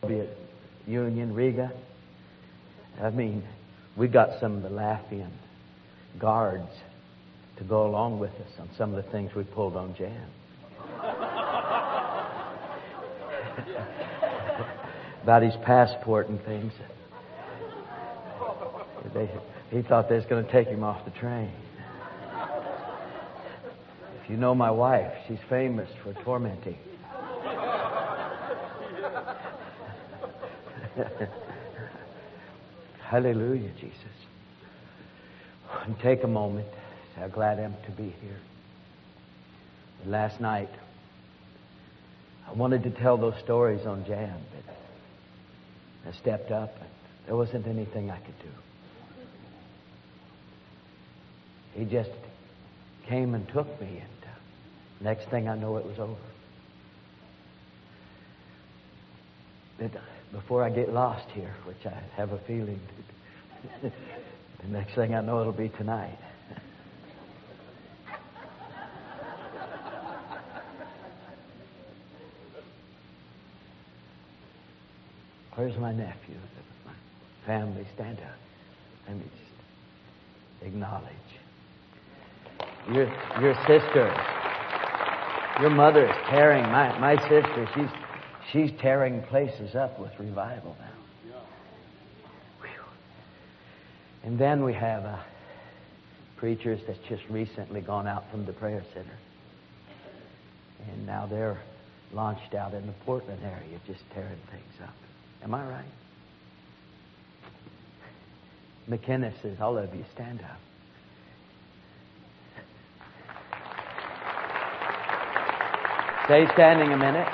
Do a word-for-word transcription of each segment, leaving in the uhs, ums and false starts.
be at Union, Riga. I mean, we got some of the laughing guards to go along with us on some of the things we pulled on Jan. About his passport and things. They, he thought they was going to take him off the train. If you know my wife, she's famous for tormenting. Hallelujah, Jesus. And take a moment. Say, how glad I am to be here. And last night, I wanted to tell those stories on Jan, but I stepped up and there wasn't anything I could do. He just came and took me, and uh, next thing I know, it was over. But before I get lost here, which I have a feeling, the next thing I know, it'll be tonight. Where's my nephew? My family, stand up. Let me just acknowledge. Your, your sister, your mother is tearing, my, my sister, she's, she's tearing places up with revival now. Whew. And then we have uh, preachers that's just recently gone out from the prayer center. And now they're launched out in the Portland area, just tearing things up. Am I right? McKenna says, all of you stand up. Stay standing a minute.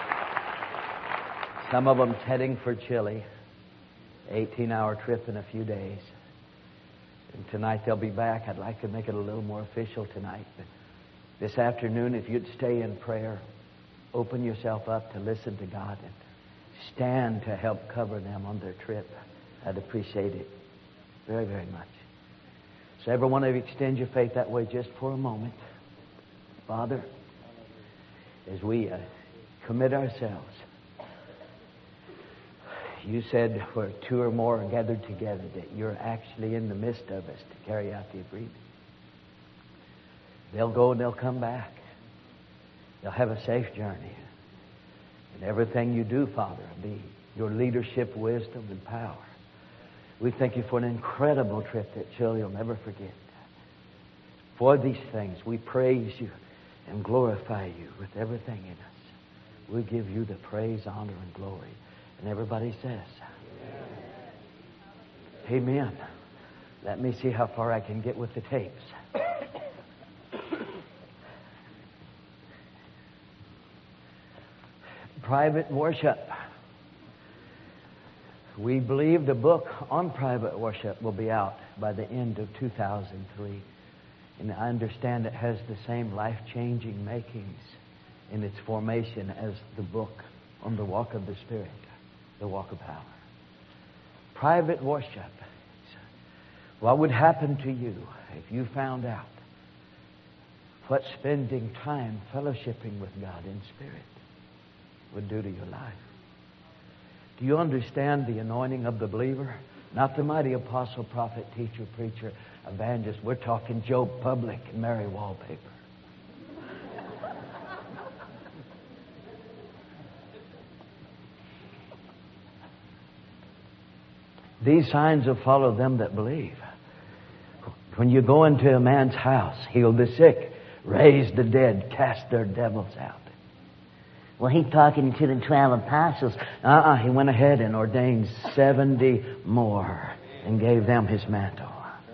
Some of them's heading for Chile. eighteen-hour trip in a few days. And tonight they'll be back. I'd like to make it a little more official tonight. But this afternoon, if you'd stay in prayer, open yourself up to listen to God and stand to help cover them on their trip. I'd appreciate it very, very much. So every one of you extend your faith that way just for a moment. Father, as we uh, commit ourselves, you said where two or more are gathered together that you're actually in the midst of us to carry out the agreement. They'll go and they'll come back. They'll have a safe journey. And everything you do, Father, be your leadership, wisdom, and power. We thank you for an incredible trip that Chile will never forget. For these things, we praise you and glorify you with everything in us. We give you the praise, honor, and glory. And everybody says, Amen. Amen. Let me see how far I can get with the tapes. Private worship. We believe the book on private worship will be out by the end of two thousand three. And I understand it has the same life-changing makings in its formation as the book on the walk of the Spirit, the walk of power. Private worship. What would happen to you if you found out what spending time fellowshipping with God in spirit would do to your life? Do you understand the anointing of the believer? Not the mighty apostle, prophet, teacher, preacher, evangelist. We're talking Joe Public and Mary Wallpaper. These signs will follow them that believe. When you go into a man's house, heal the sick, raise the dead, cast their devils out. Well, he's talking to the twelve apostles. Uh-uh, he went ahead and ordained seventy more and gave them his mantle.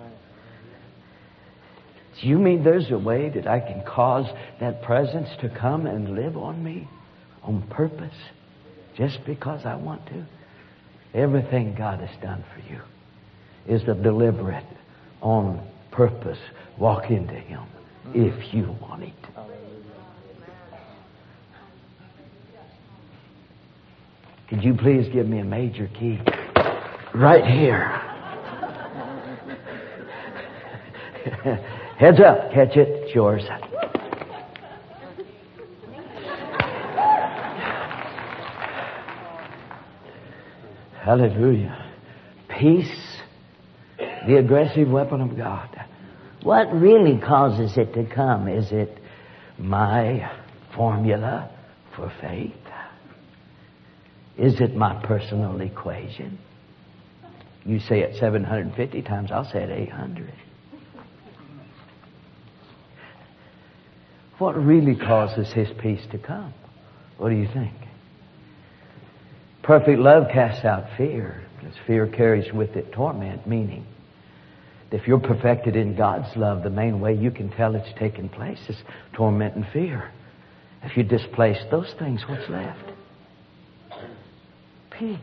Do you mean there's a way that I can cause that presence to come and live on me on purpose just because I want to? Everything God has done for you is a deliberate, on purpose walk into Him if you want it. Could you please give me a major key? Right here. Heads up. Catch it. It's yours. Hallelujah. Peace, the aggressive weapon of God. What really causes it to come? Is it My formula for faith? Is it my personal equation? You say it seven hundred fifty times, I'll say it eight hundred. What really causes His peace to come? What do you think? Perfect love casts out fear, because fear carries with it torment, meaning if you're perfected in God's love, the main way you can tell it's taken place is torment and fear. If you displace those things, what's left? Peace.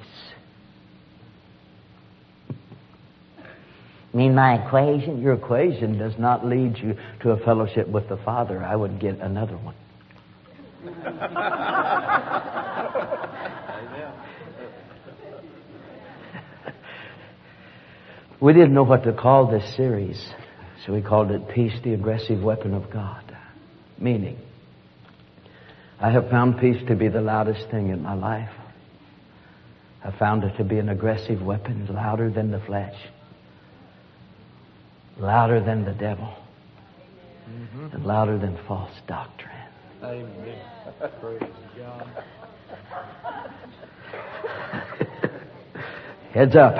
You mean my equation? Your equation does not lead you to a fellowship with the Father. I would get another one. We didn't know what to call this series, so we called it Peace, the Aggressive Weapon of God. Meaning, I have found peace to be the loudest thing in my life. I found it to be an aggressive weapon, louder than the flesh, louder than the devil, mm-hmm. and louder than false doctrine. Amen. Praise God. Heads up.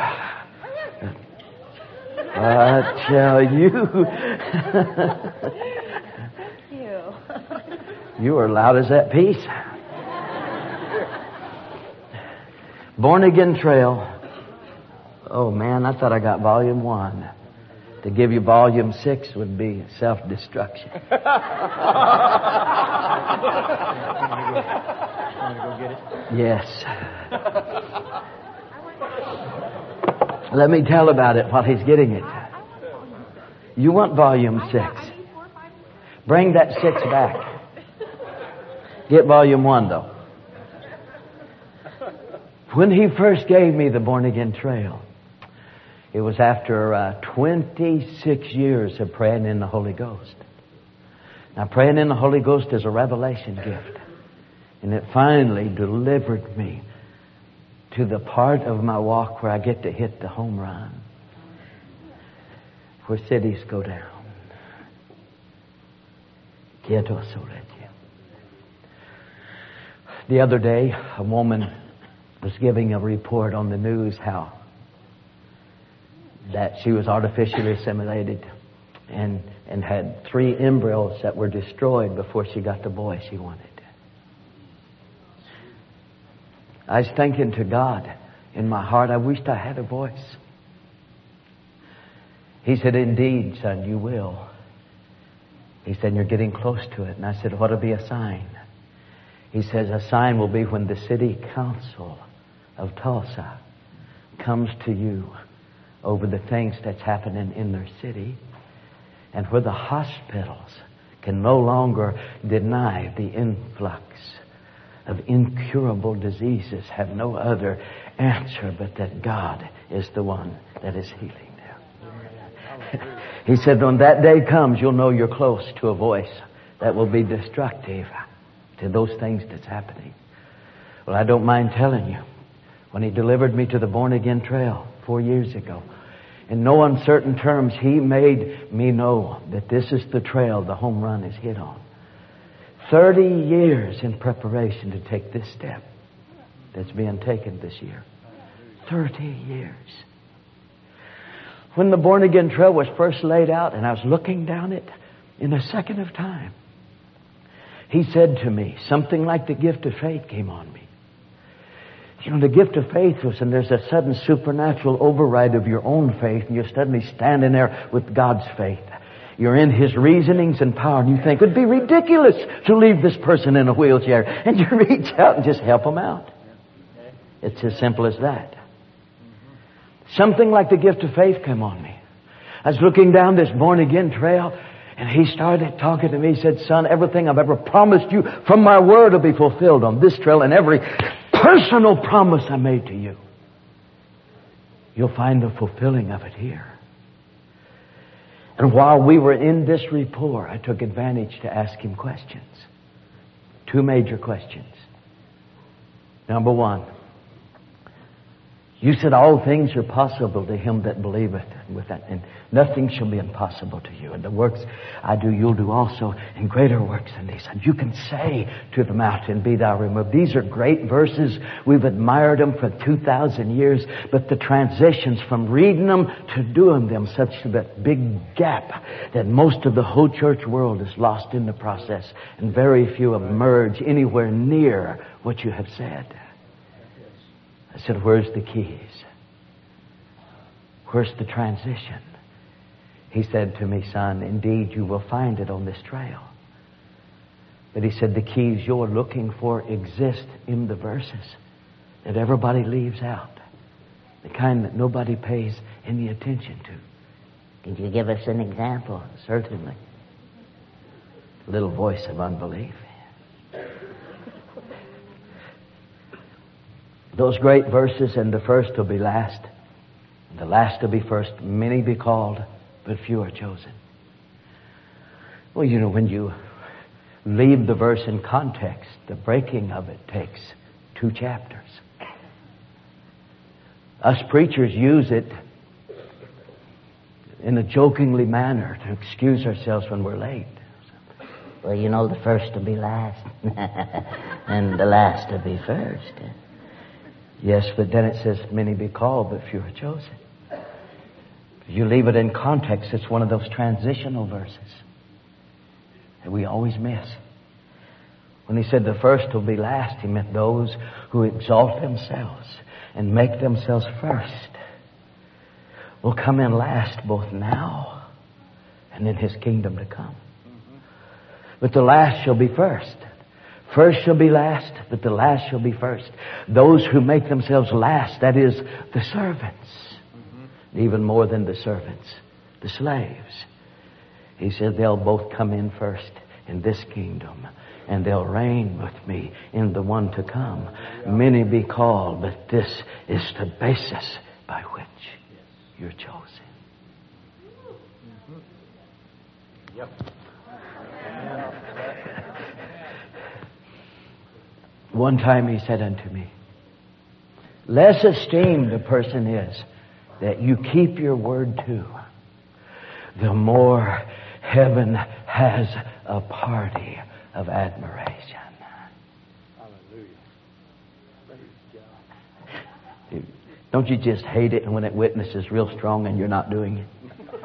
I tell you. you. You are loud as that piece. Born Again Trail. Oh man, I thought I got volume one. To give you volume six would be self-destruction. Yes. Let me tell about it while he's getting it. You want volume six. Bring that six back. Get volume one, though. When he first gave me the Born Again Trail, it was after uh, twenty-six years of praying in the Holy Ghost. Now, praying in the Holy Ghost is a revelation gift. And it finally delivered me to the part of my walk where I get to hit the home run, where cities go down. The other day, a woman was giving a report on the news how that she was artificially assimilated and, and had three embryos that were destroyed before she got the boy she wanted. I was thinking to God in my heart, I wished I had a voice. He said, indeed, son, you will. He said, you're getting close to it. And I said, what'll be a sign? He says, a sign will be when the city council of Tulsa comes to you over the things that's happening in their city, and where the hospitals can no longer deny the influx of incurable diseases, have no other answer but that God is the one that is healing them. He said, when that day comes, you'll know you're close to a voice that will be destructive to those things that's happening. Well, I don't mind telling you, when he delivered me to the Born Again Trail four years ago, in no uncertain terms, he made me know that this is the trail the home run is hit on. Thirty years in preparation to take this step that's being taken this year. Thirty years. When the Born Again Trail was first laid out and I was looking down it in a second of time, he said to me, something like the gift of faith came on me. You know, the gift of faith was, and there's a sudden supernatural override of your own faith, and you're suddenly standing there with God's faith. You're in His reasonings and power, and you think, it would be ridiculous to leave this person in a wheelchair. And you reach out and just help them out. It's as simple as that. Something like the gift of faith came on me. I was looking down this Born Again Trail, and he started talking to me. He said, son, everything I've ever promised you from my word will be fulfilled on this trail, and every personal promise I made to you, you'll find the fulfilling of it here. And while we were in this rapport, I took advantage to ask him questions. Two major questions. Number one, You said all things are possible to him that believeth, and with that, and nothing shall be impossible to you. And the works I do, you'll do also, and greater works than these. And you can say to the mountain, be thou removed. These are great verses. We've admired them for two thousand years, but the transitions from reading them to doing them, such that big gap that most of the whole church world is lost in the process, and very few emerge anywhere near what you have said. I said, where's the keys? Where's the transition? He said to me, son, indeed you will find it on this trail. But he said, the keys you're looking for exist in the verses that everybody leaves out. The kind that nobody pays any attention to. Could you give us an example? Certainly. Little voice of unbelief. Those great verses, and the first will be last, and the last will be first. Many be called, but few are chosen. Well, you know, when you leave the verse in context, the breaking of it takes two chapters. Us preachers use it in a jokingly manner to excuse ourselves when we're late. Well, you know, the first will be last, and the last will be first. Yes, but then it says, many be called, but few are chosen. If you leave it in context, it's one of those transitional verses that we always miss. When he said the first will be last, he meant those who exalt themselves and make themselves first will come in last both now and in his kingdom to come. But the last shall be first. First shall be last, but the last shall be first. Those who make themselves last, that is, the servants, mm-hmm. even more than the servants, the slaves. He said they'll both come in first in this kingdom, and they'll reign with me in the one to come. Many be called, but this is the basis by which you're chosen. Mm-hmm. Yep. One time he said unto me, less esteemed a person is that you keep your word to, the more heaven has a party of admiration. Hallelujah. Praise God. Don't you just hate it when it witnesses real strong and you're not doing it?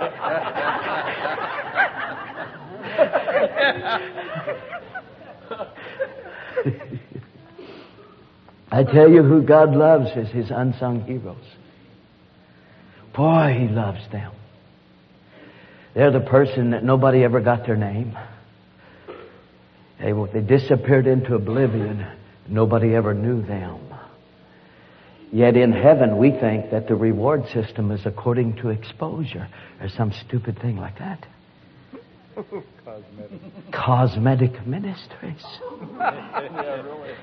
I tell you who God loves is his unsung heroes. Boy, he loves them. They're the person that nobody ever got their name. They, they disappeared into oblivion. Nobody ever knew them. Yet in heaven we think that the reward system is according to exposure or some stupid thing like that. Cosmetic. Cosmetic ministries. Yeah, really.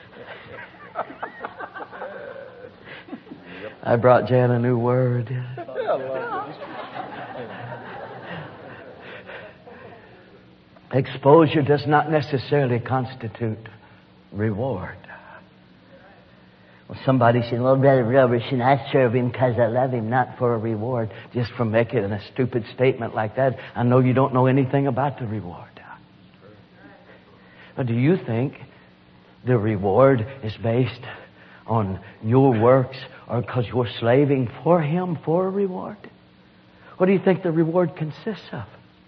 I brought Jan a new word. Exposure does not necessarily constitute reward. Well, somebody said, well, Brother Robertson, I serve him because I love him, not for a reward. Just from making a stupid statement like that, I know you don't know anything about the reward. But do you think the reward is based on your works or because you're slaving for him for a reward? What do you think the reward consists of?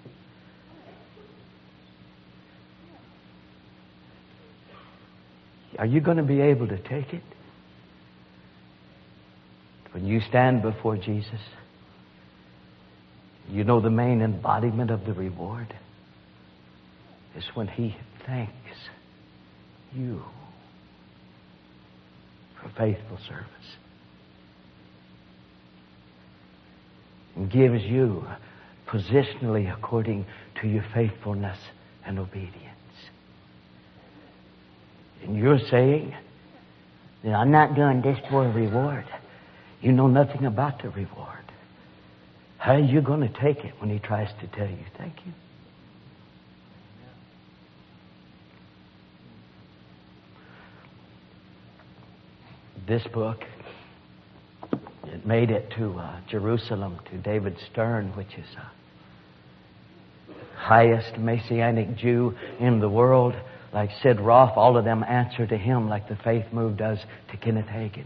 Are you going to be able to take it? When you stand before Jesus, you know the main embodiment of the reward is when he thanks you for faithful service and gives you positionally according to your faithfulness and obedience. And you're saying, I'm not doing this for a reward. You know nothing about the reward. How are you going to take it when he tries to tell you thank you? This book It made it to uh, Jerusalem, to David Stern, which is the highest Messianic Jew in the world. Like Sid Roth, all of them answer to him like the Faith Move does to Kenneth Hagin.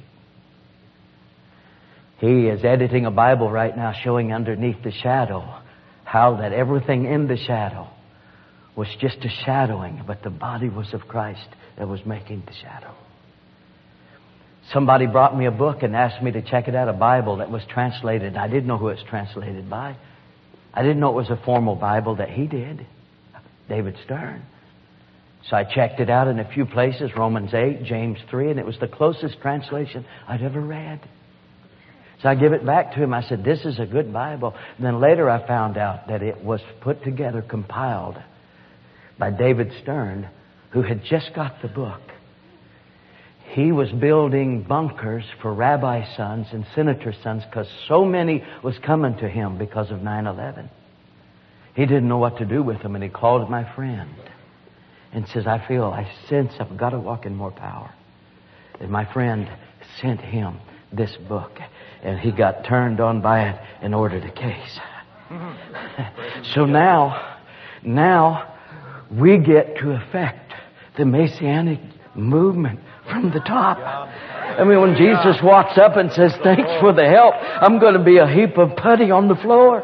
He is editing a Bible right now showing underneath the shadow how that everything in the shadow was just a shadowing, but the body was of Christ that was making the shadow. Somebody brought me a book and asked me to check it out, a Bible that was translated. I didn't know who it was translated by. I didn't know it was a formal Bible that he did, David Stern. So I checked it out in a few places, Romans eight, James three, and it was the closest translation I'd ever read. So I give it back to him. I said, this is a good Bible. And then later I found out that it was put together, compiled by David Stern, who had just got the book. He was building bunkers for rabbi sons and senator sons because so many was coming to him because of nine eleven. He didn't know what to do with them, and he called my friend and says, I feel, I sense I've got to walk in more power. And my friend sent him this book, and he got turned on by it and ordered a case. So now, now we get to affect the Messianic movement from the top. I mean, when Jesus walks up and says, thanks for the help, I'm going to be a heap of putty on the floor.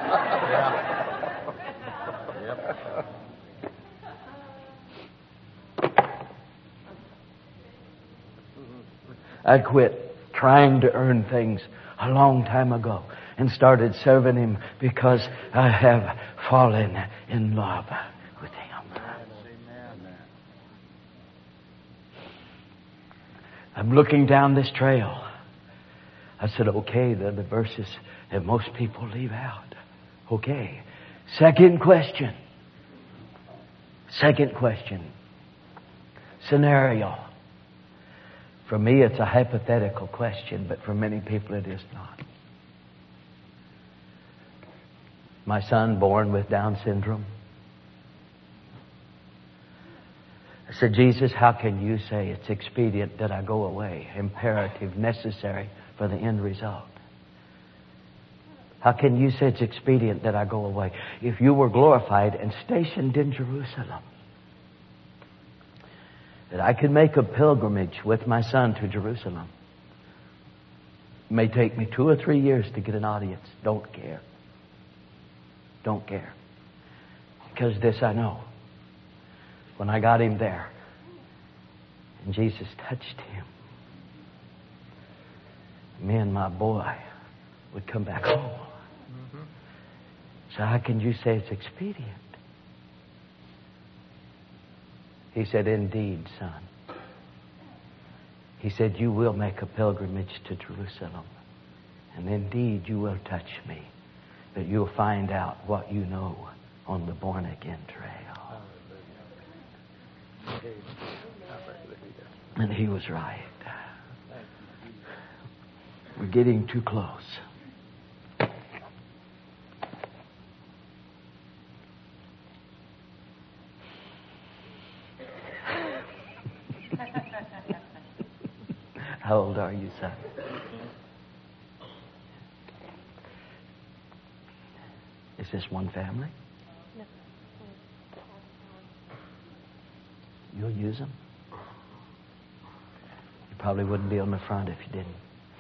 I quit trying to earn things a long time ago and started serving Him because I have fallen in love with Him. I'm looking down this trail. I said, okay, they're the verses that most people leave out. Okay. Second question. Second question. Scenario. For me, it's a hypothetical question, but for many people it is not. My son born with Down syndrome. I said, Jesus, how can you say it's expedient that I go away? Imperative, necessary for the end result. How can you say it's expedient that I go away? If you were glorified and stationed in Jerusalem, that I could make a pilgrimage with my son to Jerusalem. It may take me two or three years to get an audience. Don't care. Don't care. Because this I know. When I got him there, and Jesus touched him, me and my boy would come back home. Mm-hmm. So how can you say it's expedient? He said, indeed, son. He said, you will make a pilgrimage to Jerusalem. And indeed, you will touch me. But you'll find out what you know on the born-again trail. And he was right. We're getting too close. How old are you, son? Is this one family? No. You'll use them? You probably wouldn't be on the front if you didn't.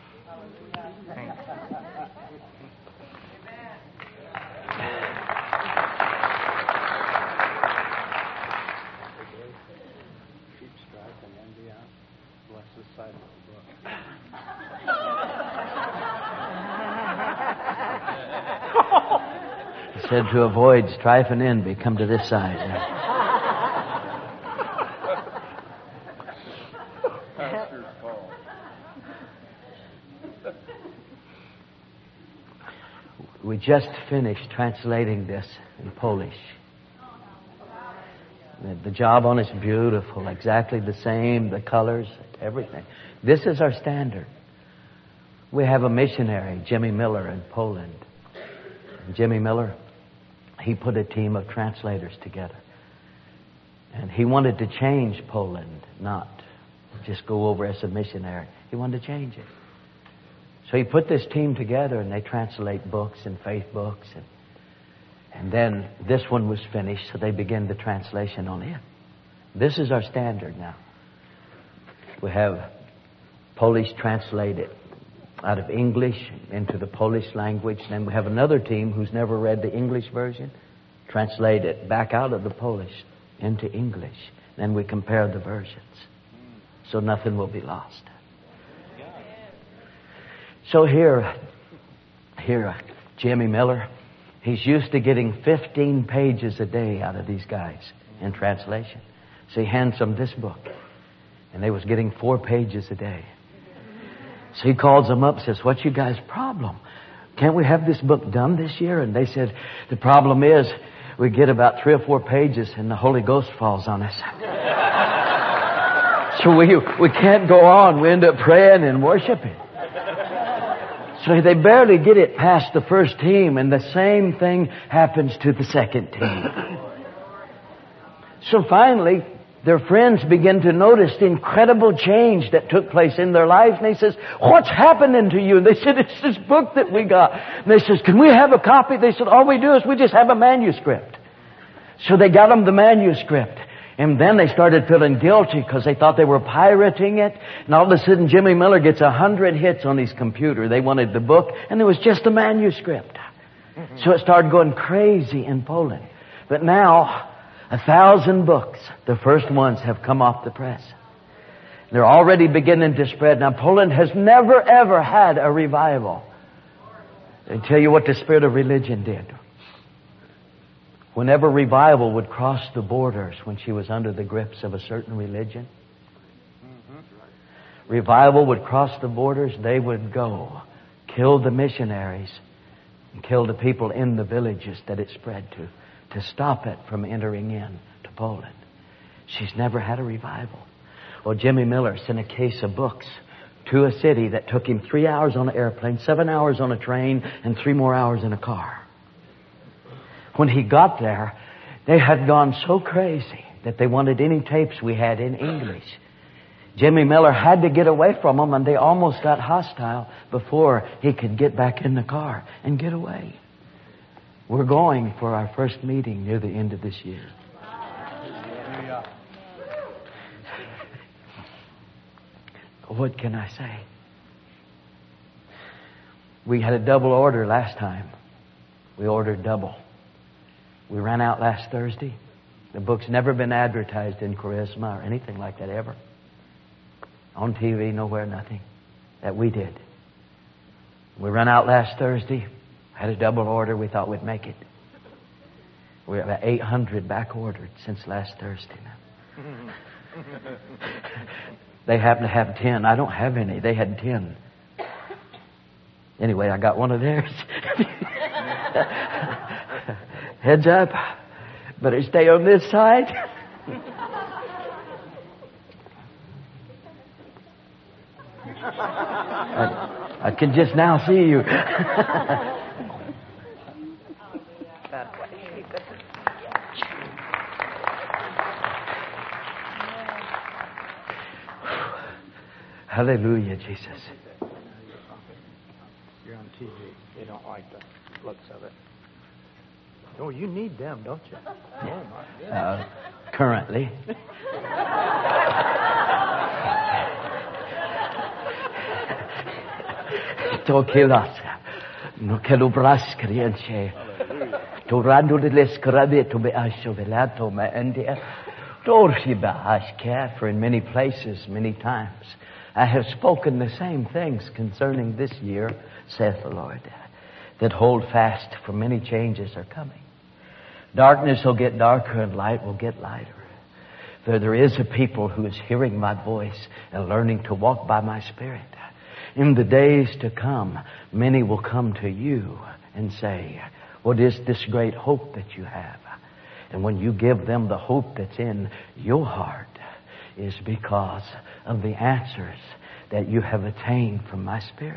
Keep strife and envy out. Bless this side of the book. He said to avoid strife and envy, come to this side. Pastor's call. We just finished translating this in Polish. The, the job on it's beautiful, exactly the same, the colors, everything. This is our standard. We have a missionary, Jimmy Miller, in Poland. Jimmy Miller, he put a team of translators together. And he wanted to change Poland, not just go over as a missionary. He wanted to change it. So he put this team together, and they translate books and faith books. And, and then this one was finished, so they began the translation on it. This is our standard now. We have Polish translated out of English into the Polish language. Then we have another team who's never read the English version, translate it back out of the Polish into English. Then we compare the versions, so nothing will be lost. So here, here, Jimmy Miller, he's used to getting fifteen pages a day out of these guys in translation. So he hands them this book, and they was getting four pages a day. So he calls them up and says, "What's you guys' problem? Can't we have this book done this year?" And they said, "The problem is we get about three or four pages and the Holy Ghost falls on us. So we, we can't go on. We end up praying and worshiping." So they barely get it past the first team, and the same thing happens to the second team. So finally, their friends begin to notice the incredible change that took place in their lives. And they says, "What's happening to you?" And they said, "It's this book that we got." And they says, "Can we have a copy?" They said, "All we do is we just have a manuscript." So they got them the manuscript. And then they started feeling guilty because they thought they were pirating it. And all of a sudden, Jimmy Miller gets a hundred hits on his computer. They wanted the book, and it was just a manuscript. So it started going crazy in Poland. But now, a thousand books, the first ones, have come off the press. They're already beginning to spread. Now, Poland has never, ever had a revival. I tell you what the spirit of religion did. Whenever revival would cross the borders when she was under the grips of a certain religion, revival would cross the borders, they would go, kill the missionaries, and kill the people in the villages that it spread to, to stop it from entering in to Poland. She's never had a revival. Well, Jimmy Miller sent a case of books to a city that took him three hours on an airplane, seven hours on a train, and three more hours in a car. When he got there, they had gone so crazy that they wanted any tapes we had in English. Jimmy Miller had to get away from them, and they almost got hostile before he could get back in the car and get away. We're going for our first meeting near the end of this year. What can I say? We had a double order last time. We ordered double. We ran out last Thursday. The book's never been advertised in Charisma or anything like that ever. On T V, nowhere, nothing. That we did. We ran out last Thursday. Had a double order. We thought we'd make it. We're about eight hundred back ordered since last Thursday now. They happen to have ten. I don't have any. They had ten. Anyway, I got one of theirs. Heads up. Better stay on this side. I, I can just now see you. Hallelujah, Jesus. You're on T V. They don't like the looks of it. Oh, you need them, don't you? Oh, my goodness. Uh, currently. Tokilas. No kelubras krienche. Torando de lescrade to be ashovelato ma endia. Torshiba ashka, for in many places, many times, I have spoken the same things concerning this year, saith the Lord, that hold fast, for many changes are coming. Darkness will get darker and light will get lighter. There, there is a people who is hearing my voice and learning to walk by my Spirit. In the days to come, many will come to you and say, what is this great hope that you have? And when you give them the hope that's in your heart, is because of the answers that you have attained from my Spirit.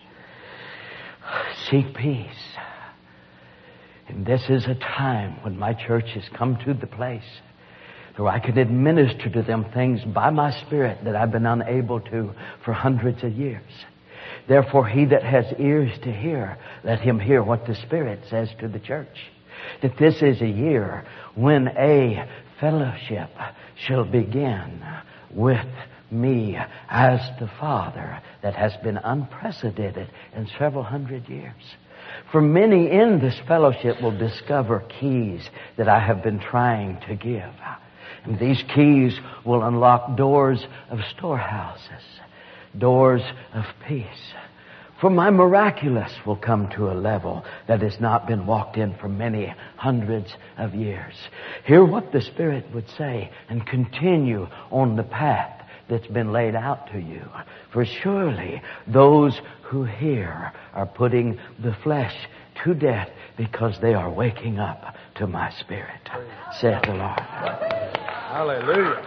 Seek peace. And this is a time when my church has come to the place where I can administer to them things by my Spirit that I've been unable to for hundreds of years. Therefore, he that has ears to hear, let him hear what the Spirit says to the church. That this is a year when a fellowship shall begin with me as the Father that has been unprecedented in several hundred years. For many in this fellowship will discover keys that I have been trying to give. And these keys will unlock doors of storehouses, doors of peace. For my miraculous will come to a level that has not been walked in for many hundreds of years. Hear what the Spirit would say and continue on the path that's been laid out to you. For surely those who hear are putting the flesh to death because they are waking up to my Spirit, saith the Lord. Hallelujah.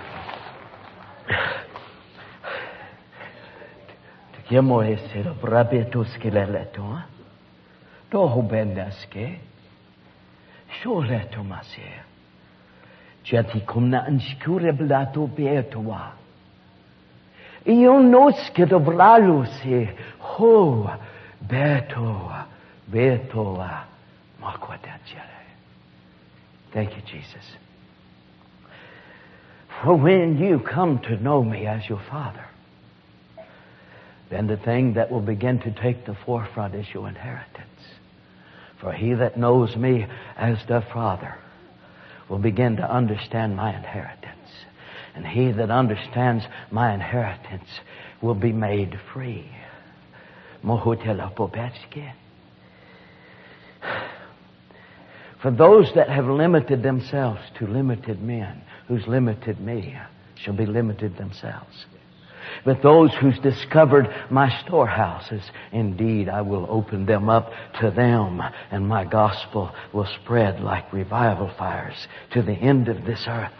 Chiamo essere brabetuske leleto. Doho bendaske. Sholeto maser. Jati kumna anskure blato beetoa. Io noske do bralo se ho beetoa beetoa makwatachere. Thank you, Jesus. For when you come to know me as your Father, then the thing that will begin to take the forefront is your inheritance. For he that knows me as the Father will begin to understand my inheritance. And he that understands my inheritance will be made free. Mohotela Popetske. For those that have limited themselves to limited men, who's limited me, shall be limited themselves. But those who's discovered my storehouses, indeed I will open them up to them, and my gospel will spread like revival fires to the end of this earth.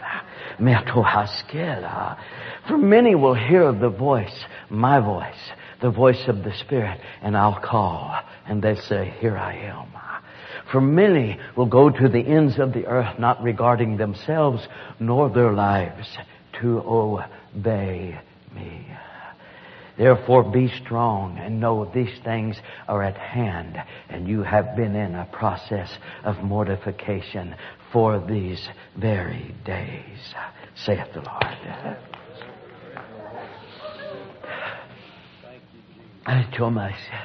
For many will hear the voice, my voice, the voice of the Spirit, and I'll call, and they say, here I am. For many will go to the ends of the earth, not regarding themselves nor their lives, to obey me. Therefore be strong and know these things are at hand, and you have been in a process of mortification for these very days, saith the Lord. I told myself,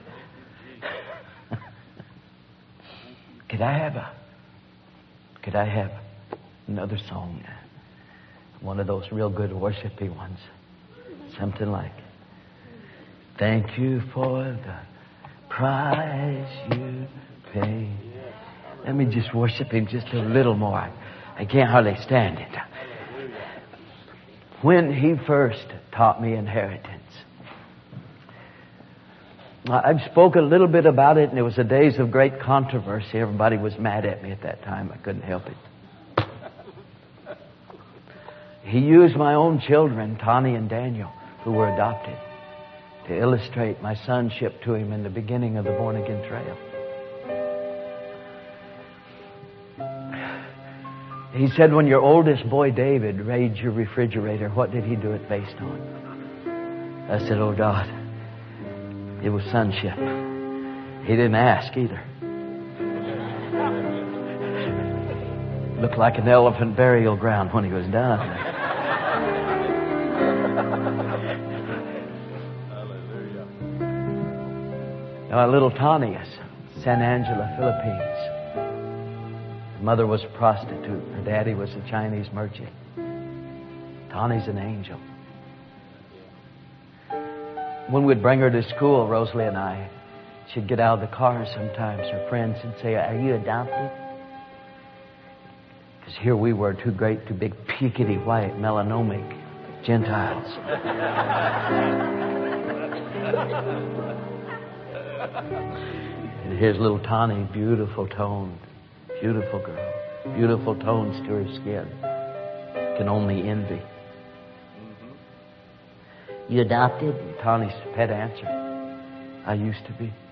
could I have a, could I have another song? One of those real good worshipy ones. Something like, thank you for the price you paid. Let me just worship Him just a little more. I can't hardly stand it. When He first taught me inheritance, I've spoken a little bit about it, and it was the days of great controversy. Everybody was mad at me at that time. I couldn't help it. He used my own children, Tani and Daniel, who were adopted, to illustrate my sonship to Him in the beginning of the Born Again Trail. He said, when your oldest boy David raided your refrigerator, what did he do it based on? I said, oh God, it was sonship. He didn't ask either. Looked like an elephant burial ground when he was done. Hallelujah. Now, little Tanius, San Angelo, Philippines. Her mother was a prostitute. Her daddy was a Chinese merchant. Tani's an angel. When we'd bring her to school, Rosalie and I, she'd get out of the car sometimes. Her friends would say, are you adopted? Because here we were, two great, two big, peakedy, white, melanomic Gentiles. And here's little Tani, beautiful toned, beautiful girl, beautiful tones to her skin. Can only envy. You adopted? Tani's pet answer, I used to be.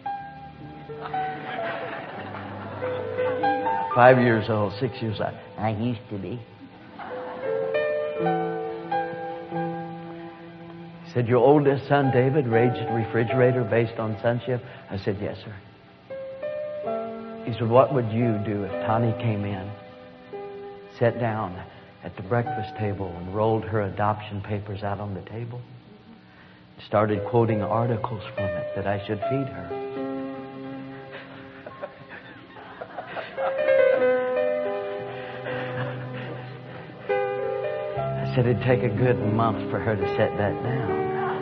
Five years old, six years old. I used to be. He said, your oldest son, David, raised the refrigerator based on sonship? I said, yes, sir. He said, what would you do if Tani came in, sat down at the breakfast table and rolled her adoption papers out on the table, started quoting articles from it that I should feed her? I said it'd take a good month for her to set that down.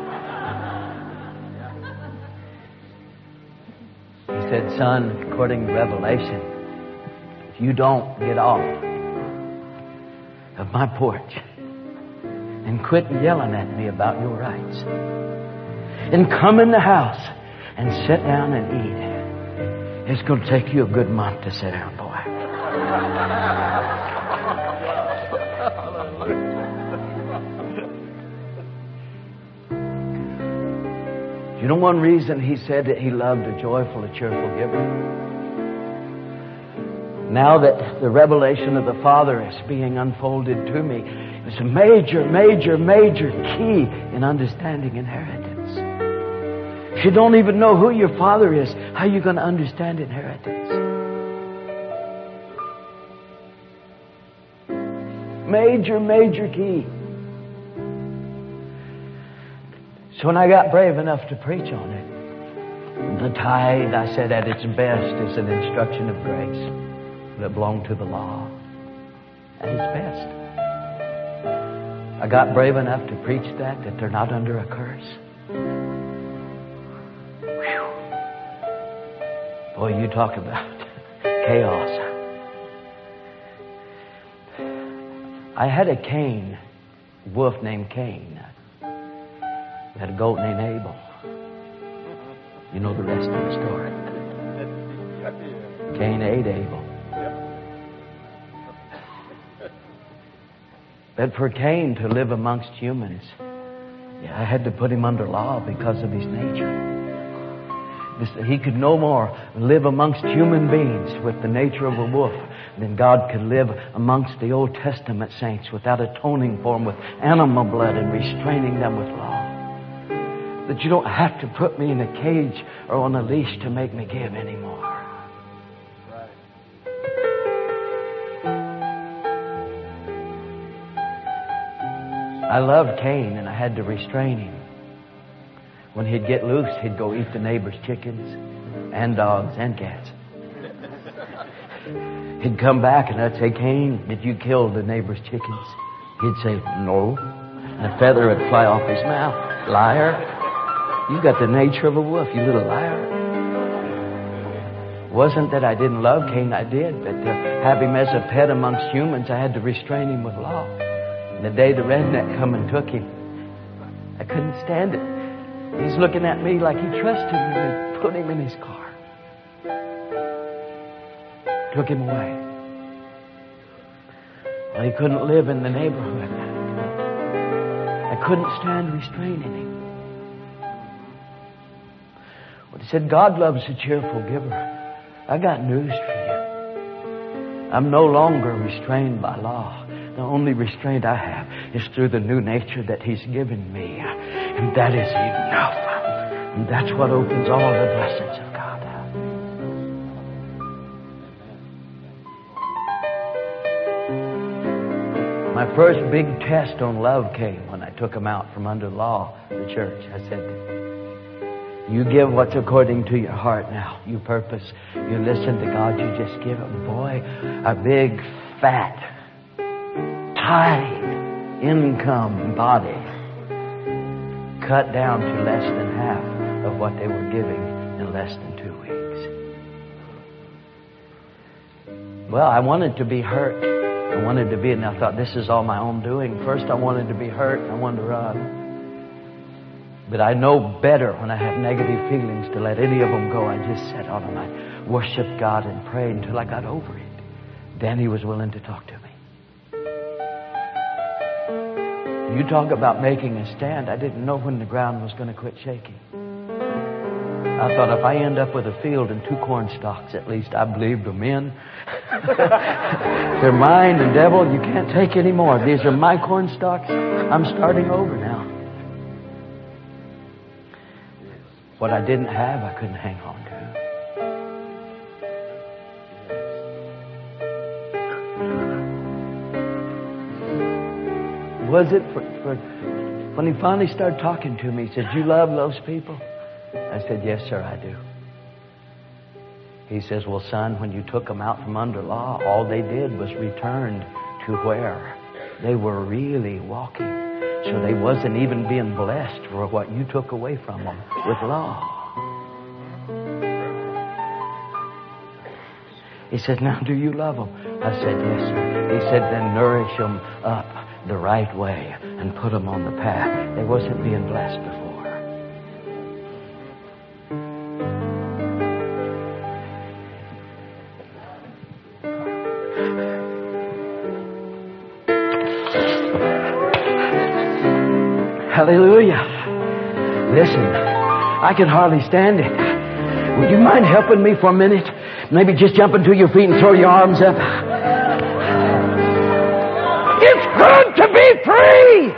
He said, son, according to Revelation, if you don't get off of my porch and quit yelling at me about your rights and come in the house and sit down and eat, it's going to take you a good month to sit down, boy. You know one reason he said that he loved a joyful, a cheerful giver? Now that the revelation of the Father is being unfolded to me, it's a major, major, major key in understanding inheritance. If you don't even know who your Father is, how are you going to understand inheritance? Major, major key. So when I got brave enough to preach on it, the tithe, I said, at its best, is an instruction of grace that belonged to the law. At its best. I got brave enough to preach that, that they're not under a curse. Whew. Boy, you talk about chaos. I had a Cain, a wolf named Cain. I had a goat named Abel. You know the rest of the story. Cain ate Abel. But for Cain to live amongst humans, yeah, I had to put him under law because of his nature. This, he could no more live amongst human beings with the nature of a wolf than God could live amongst the Old Testament saints without atoning for them with animal blood and restraining them with law. That you don't have to put me in a cage or on a leash to make me give anymore. Right. I loved Cain, and I had to restrain him. When he'd get loose, he'd go eat the neighbor's chickens and dogs and cats. He'd come back and I'd say, Cain, did you kill the neighbor's chickens? He'd say, no. And a feather would fly off his mouth. Liar. You got the nature of a wolf, you little liar. Wasn't that I didn't love Cain, I did, but to have him as a pet amongst humans, I had to restrain him with law. And the day the redneck come and took him, I couldn't stand it. He's looking at me like he trusted me and put him in his car. Took him away. Well, he couldn't live in the neighborhood. I couldn't stand restraining him. He said, God loves a cheerful giver. I got news for you. I'm no longer restrained by law. The only restraint I have is through the new nature that He's given me. And that is enough. And that's what opens all the blessings of God. My first big test on love came when I took him out from under law, the church. I said, you give what's according to your heart now. You purpose. You listen to God. You just give him, boy, a big, fat, tithe income body cut down to less than half of what they were giving in less than two weeks. Well, I wanted to be hurt. I wanted to be, and I thought, this is all my own doing. First, I wanted to be hurt. I wanted to run. But I know better when I have negative feelings to let any of them go. I just sat on them. I worshiped God and prayed until I got over it. Then He was willing to talk to me. You talk about making a stand. I didn't know when the ground was going to quit shaking. I thought if I end up with a field and two corn stalks, at least I believe them in. They're mine, and devil, you can't take any more. These are my corn stalks. I'm starting over now. What I didn't have, I couldn't hang on to. Was it for, for when he finally started talking to me, he said, "You love those people?" I said, "Yes, sir, I do." He says, "Well, son, when you took them out from under law, all they did was return to where they were really walking. So they wasn't even being blessed for what you took away from them with law." He said, "Now, do you love them?" I said, "Yes, sir." He said, "Then nourish them up the right way and put them on the path. They wasn't being blessed before." Hallelujah. Listen, I can hardly stand it. Would you mind helping me for a minute? Maybe just jumping to your feet and throw your arms up. It's good to be free.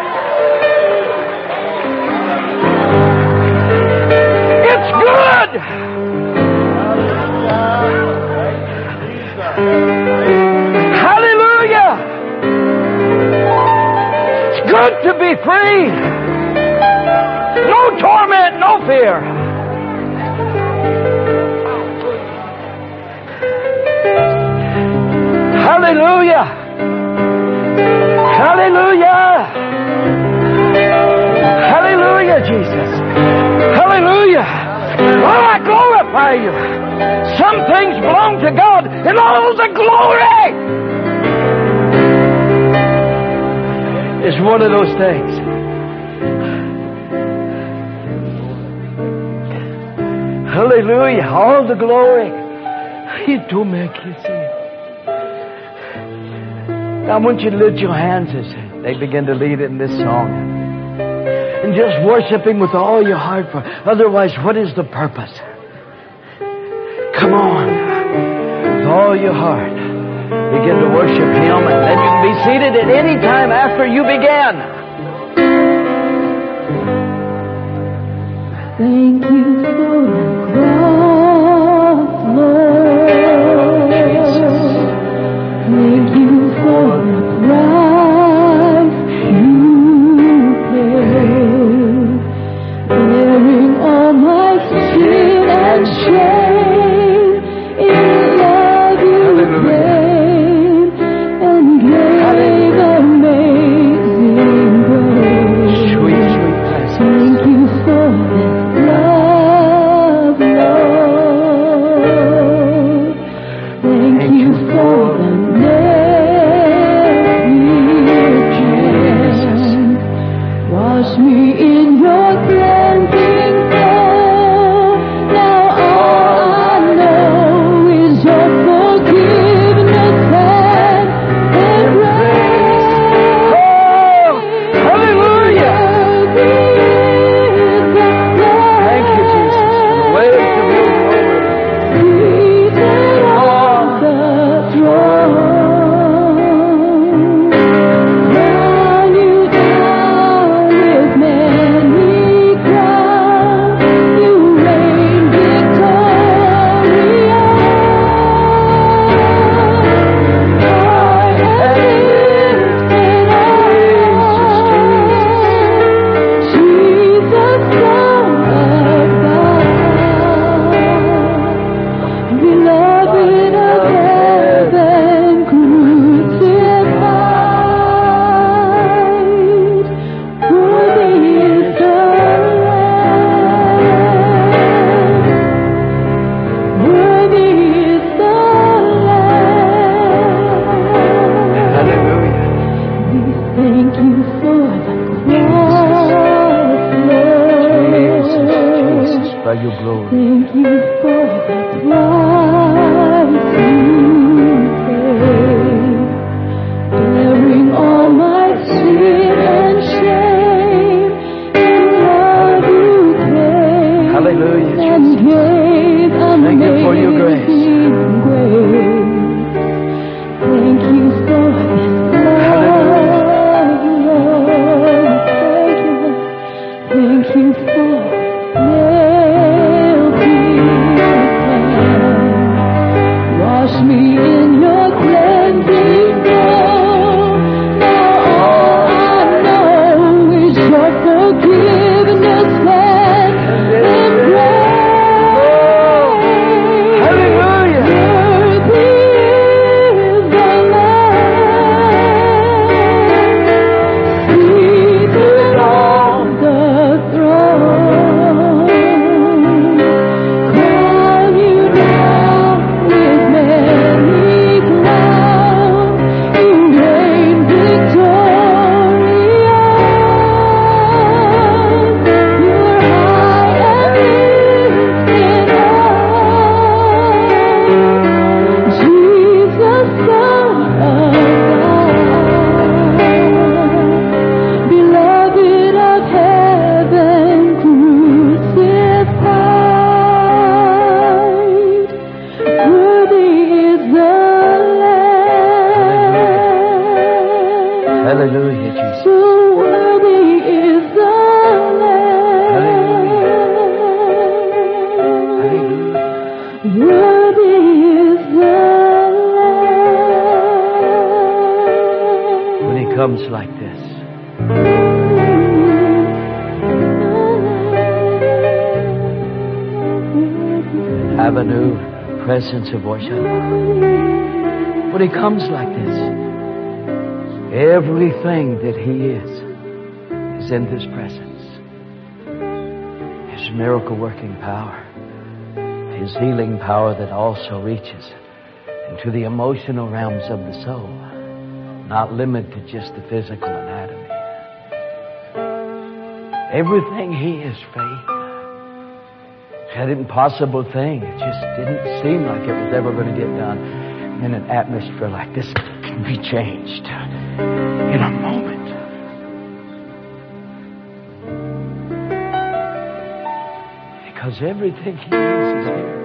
It's good. Hallelujah. It's good to be free. No torment, no fear. Hallelujah. Hallelujah. Hallelujah, Jesus. Hallelujah. Oh, I glorify you. Some things belong to God and all the glory is one of those things. Hallelujah. All the glory. You do make you see. Now I want you to lift your hands as they begin to lead in this song. And just worship Him with all your heart. For otherwise, what is the purpose? Come on. With all your heart. Begin to worship Him. And then you can be seated at any time after you began. Thank you for the cross, Lord. Thank you for the price you paid, bearing all my sin and shame. In love you came and gave amazing grace. Sweet, sweet presence. Thank you for the love, Lord. Thank you for the wash me in your cleansing flow. Now all I know is your forgiveness and grace. Oh, hallelujah. Thank you, Jesus, for the ways of your glory. Seated on the throne. Crown you down with many crowns. You reign victorious. I am lifted up. Jesus, Son of God, beloved of heaven, crucified. Worthy is the Lamb. Worthy is the Lamb. Hallelujah. We thank you for the cross, Jesus, Jesus, Lord. by your glory. Thank you for the price you paid, bearing all my sin and shame. In love you came Hallelujah, and Jesus. gave Thank you for your grace. amazing grace. Thank you for this love, Lord. Thank you, Lord. Thank you for like this. Have a new presence of worship. But He comes like this. Everything that He is is in this presence. His miracle working power, His healing power that also reaches into the emotional realms of the soul, not limited to just the physical anatomy. Everything He is faith. That impossible thing. It just didn't seem like it was ever going to get done. In an atmosphere like this can be changed in a moment. Because everything He is is here.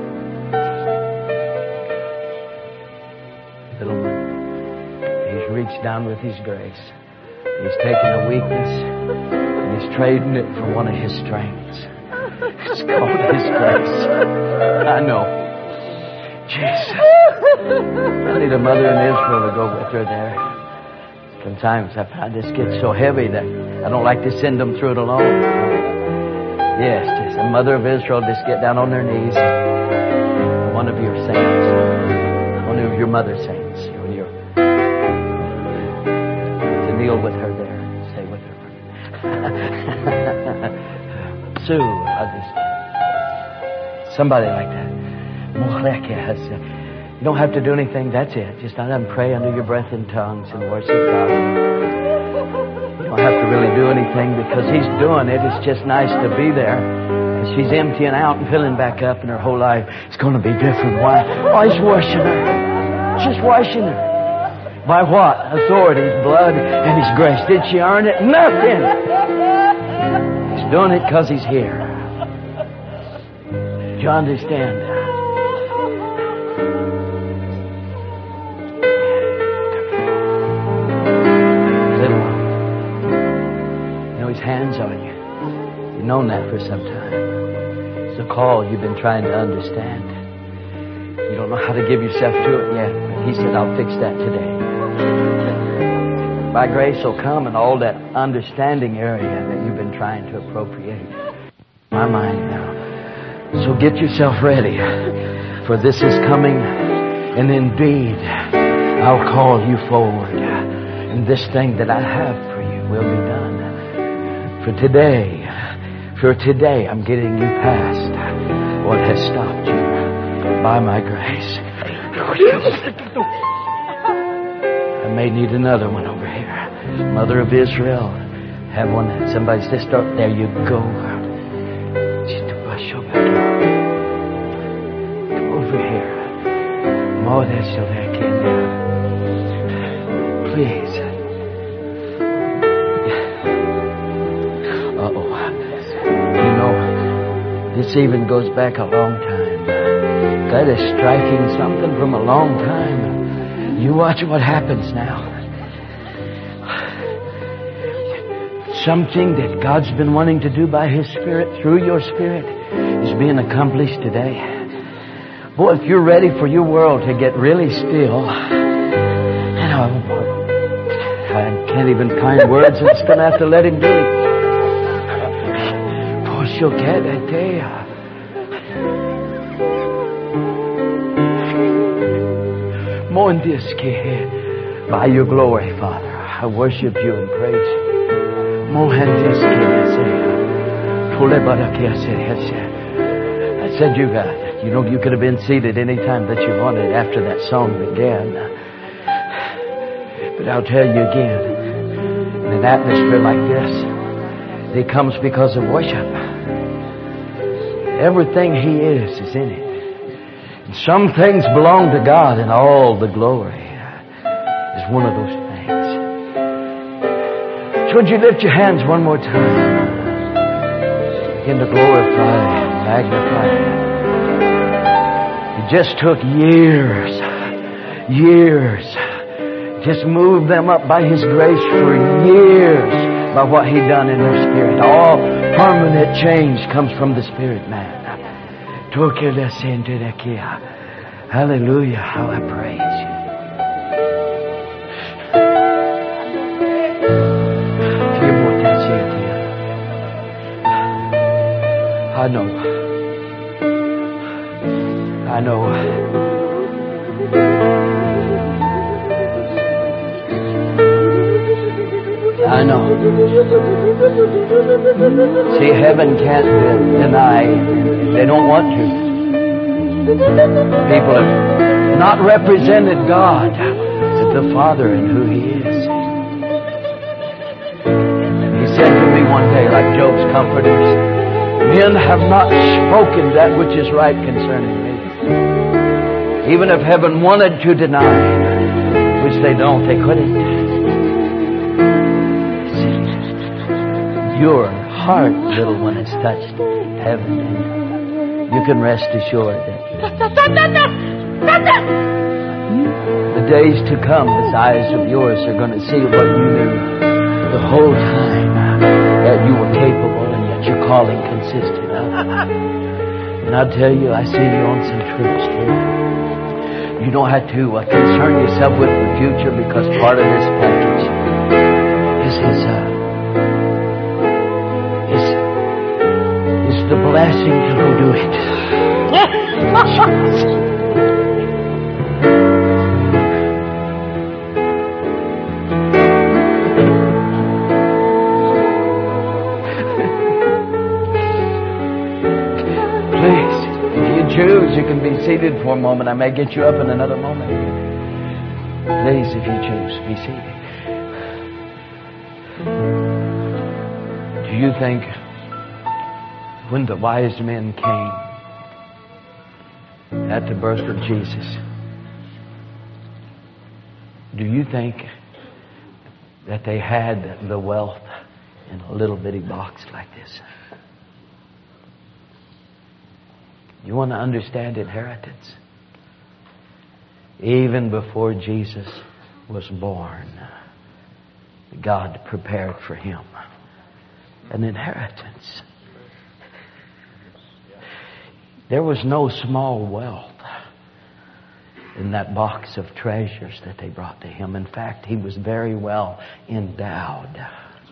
Little one, He's reached down with His grace. He's taken a weakness and He's trading it for one of His strengths. It's called His grace. I know. Jesus. I need a mother in Israel to go with her there. Sometimes I find this gets so heavy that I don't like to send them through it alone. Yes, just a mother of Israel, just get down on their knees. One of your saints. One of your mother saints. When you're to kneel with her there. Stay with her. Sue, I just, somebody like that. You don't have to do anything. That's it. Just let them pray under your breath in tongues and worship God. You don't have to really do anything because He's doing it. It's just nice to be there. And she's emptying out and filling back up, and her whole life is going to be different. Why? Oh, He's washing her. She's washing her. By what? Authority, His blood, and His grace. Did she earn it? Nothing. He's doing it because He's here. Do you understand? Little one. You know His hands on you. You've known that for some time. It's a call you've been trying to understand. You don't know how to give yourself to it yet. But He said, I'll fix that today. By grace will come in all that understanding area that you've been trying to appropriate. My mind now. So get yourself ready, for this is coming, and indeed I'll call you forward, and this thing that I have for you will be done. For today, for today I'm getting you past what has stopped you by my grace. I may need another one over here. Mother of Israel, have one that somebody says, start. There you go. Over here. More than so that can please. Uh-oh. You know, this even goes back a long time. God is striking something from a long time. You watch what happens now. Something that God's been wanting to do by His Spirit through your spirit is being accomplished today. Boy, if you're ready for your world to get really still, and I, I can't even find words, I'm just going to have to let Him do it. For she'll get a day. By your glory, Father, I worship you and praise you. I said you got it. You know, you could have been seated any time that you wanted after that song began. But I'll tell you again, in an atmosphere like this, it comes because of worship. Everything He is is in it. And some things belong to God, and all the glory is one of those things. Would you lift your hands one more time? Begin to glorify and magnify Him. It just took years, years. Just moved them up by His grace for years by what He done in their spirit. All permanent change comes from the Spirit, man. Hallelujah, how I praise you. I know. I know. I know. See, heaven can't deny. They don't want to. People have not represented God as the Father and who He is. He said to me one day, like Job's comforters, men have not spoken that which is right concerning me. Even if heaven wanted to deny, which they don't, they couldn't. Your heart, little one, has touched heaven, and you can rest assured that the days to come, the eyes of yours are going to see what you knew the whole time that you were capable and yet your calling consisted of. And I'll tell you, I see you on some trips here. You don't have to uh, concern yourself with the future, because part of this package is His uh, the blessing to go do it. Please, if you choose, you can be seated for a moment. I may get you up in another moment. Please, if you choose, be seated. Do you think when the wise men came at the birth of Jesus, do you think that they had the wealth in a little bitty box like this? You want to understand inheritance? Even before Jesus was born, God prepared for Him an inheritance. There was no small wealth in that box of treasures that they brought to Him. In fact, He was very well endowed.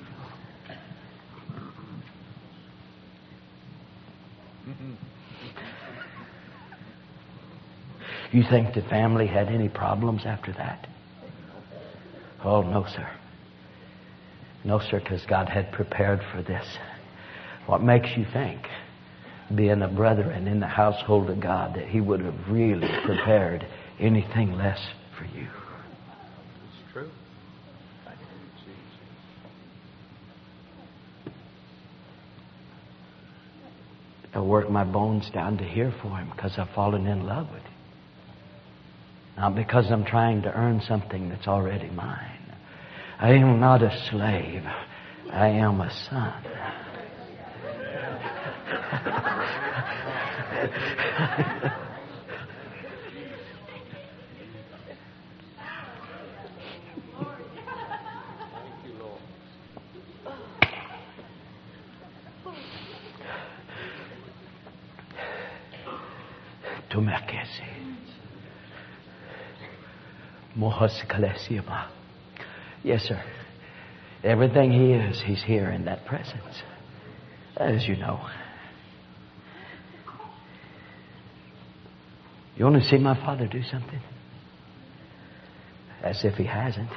You think the family had any problems after that? Oh, no, sir. No, sir, because God had prepared for this. What makes you think, being a brother and in the household of God, that He would have really prepared anything less for you? It's true. I work my bones down to here for Him because I've fallen in love with Him. Not because I'm trying to earn something that's already mine. I am not a slave. I am a son. Tu me quieres. Yes, sir. Everything He is, He's here in that presence, as you know. You want to see my Father do something? As if He hasn't.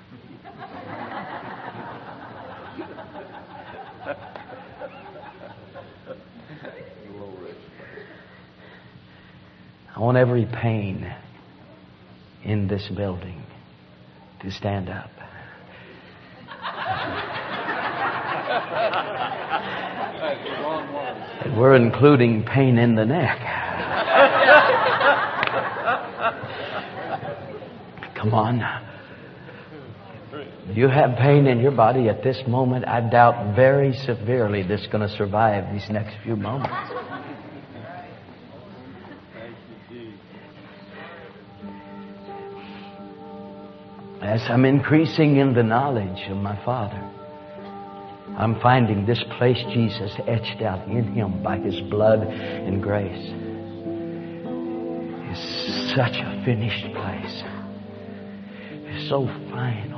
I want every pain in this building to stand up. And we're including pain in the neck. Come on. You have pain in your body at this moment. I doubt very severely this is going to survive these next few moments. As I'm increasing in the knowledge of my Father, I'm finding this place Jesus etched out in Him by His blood and grace is such a finished place. It's so final.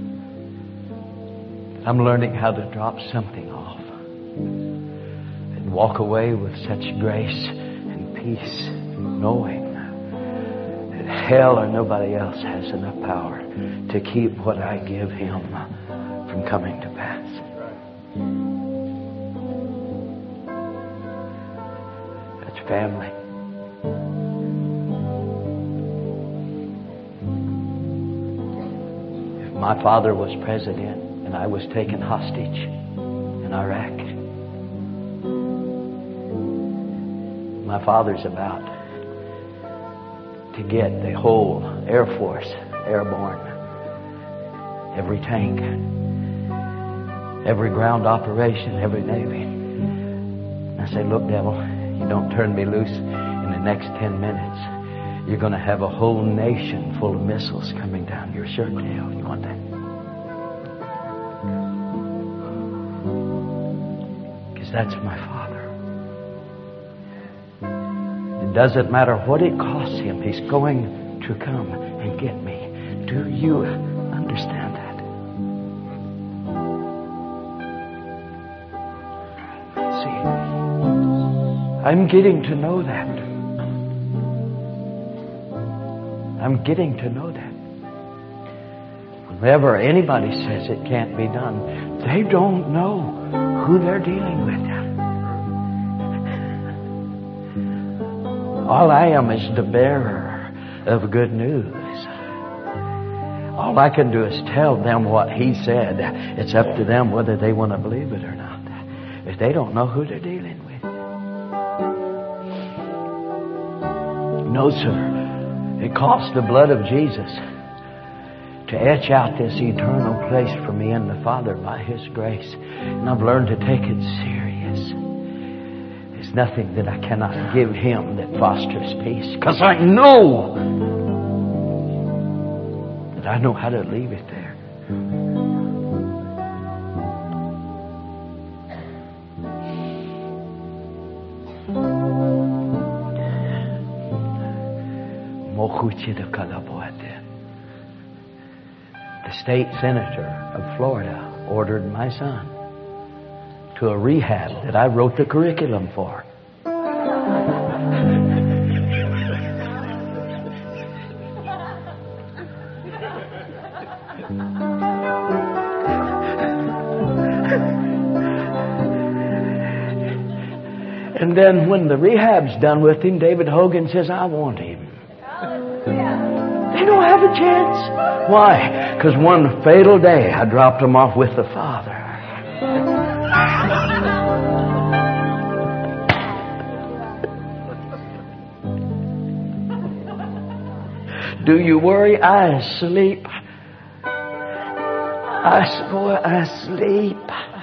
I'm learning how to drop something off that walk away with such grace and peace, knowing that hell or nobody else has enough power to keep what I give Him from coming to pass. That's family. If my father was president and I was taken hostage in Iraq, my father's about to get the whole Air Force airborne, every tank, every ground operation, every Navy. I say, look, devil, you don't turn me loose in the next ten minutes, you're going to have a whole nation full of missiles coming down your shirt tail. You want that? Because that's my father. It doesn't matter what it costs him. He's going to come and get me. Do you understand that? See, I'm getting to know that. I'm getting to know that. Whenever anybody says it can't be done, they don't know who they're dealing with. All I am is the bearer of good news. All I can do is tell them what He said. It's up to them whether they want to believe it or not. If they don't know who they're dealing with. No, sir. It cost the blood of Jesus to etch out this eternal place for me and the Father by His grace. And I've learned to take it serious. There's nothing that I cannot give Him that fosters peace. Because I know that I know how to leave it there. The state senator of Florida ordered my son to a rehab that I wrote the curriculum for. And then when the rehab's done with him, David Hogan says, I want him. They don't have a chance. Why? Because one fatal day I dropped him off with the Father. Do you worry? I sleep. I, boy, I sleep.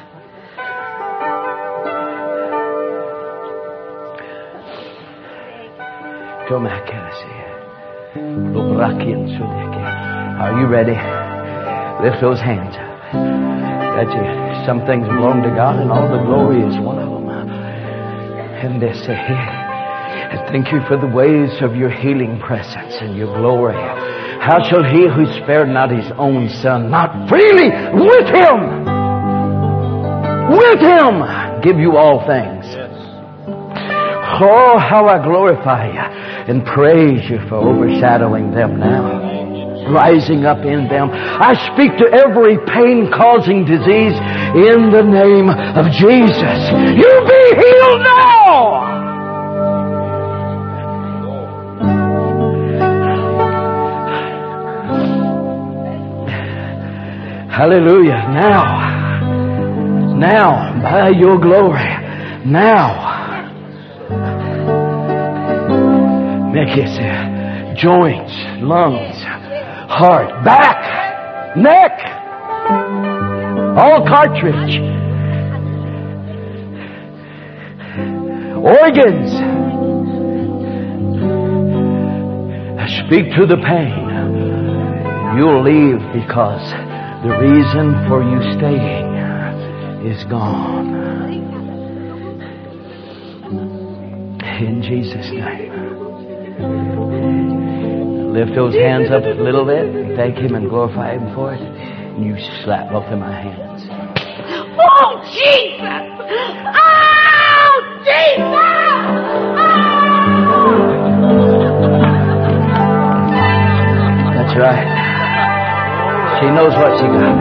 Are you ready? Lift those hands up. That's it. Some things belong to God and all the glory is one of them. And they say, thank you for the ways of your healing presence and your glory. How shall he who spared not his own son, not freely with him, with him, give you all things? Oh, how I glorify you and praise you for overshadowing them now, rising up in them. I speak to every pain-causing disease in the name of Jesus. You be healed now! Hallelujah. Now, now, by your glory, now, make it joints, lungs, heart, back, neck, all cartridge, organs. I speak to the pain. You'll leave because the reason for you staying is gone. In Jesus' name. Lift those hands up a little bit. Thank Him and glorify Him for it. And you slap both of my hands. Oh, Jesus! Oh, That's right. She knows what she got.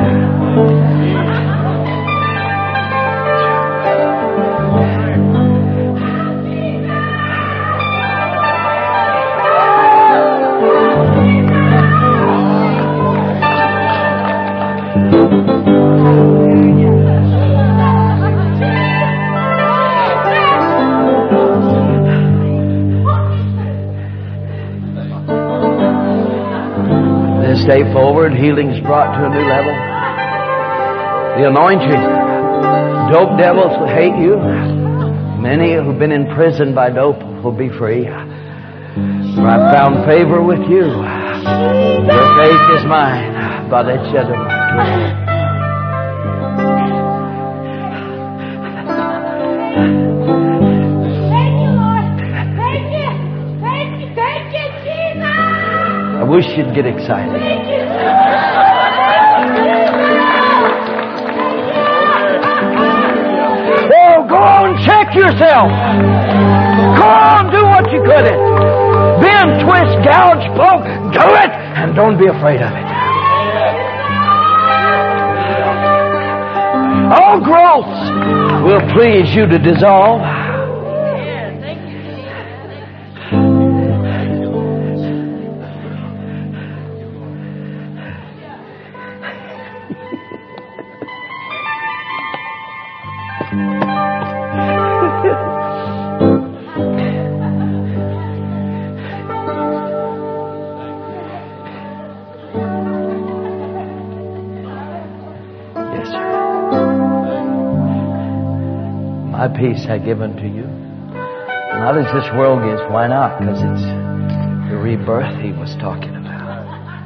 This day forward, healing's brought to a new level. The anointing. Dope devils will hate you. Many who've been in prison by dope will be free. For I've found favor with you. Your faith is mine. I wish you'd get excited. Oh, go on, check yourself. Go on, do what you couldn't. Bend, twist, gouge, poke. Do it, and don't be afraid of it. All growths will please you to dissolve. My peace I give unto you. Not as this world gives. Why not? Because it's the rebirth he was talking about.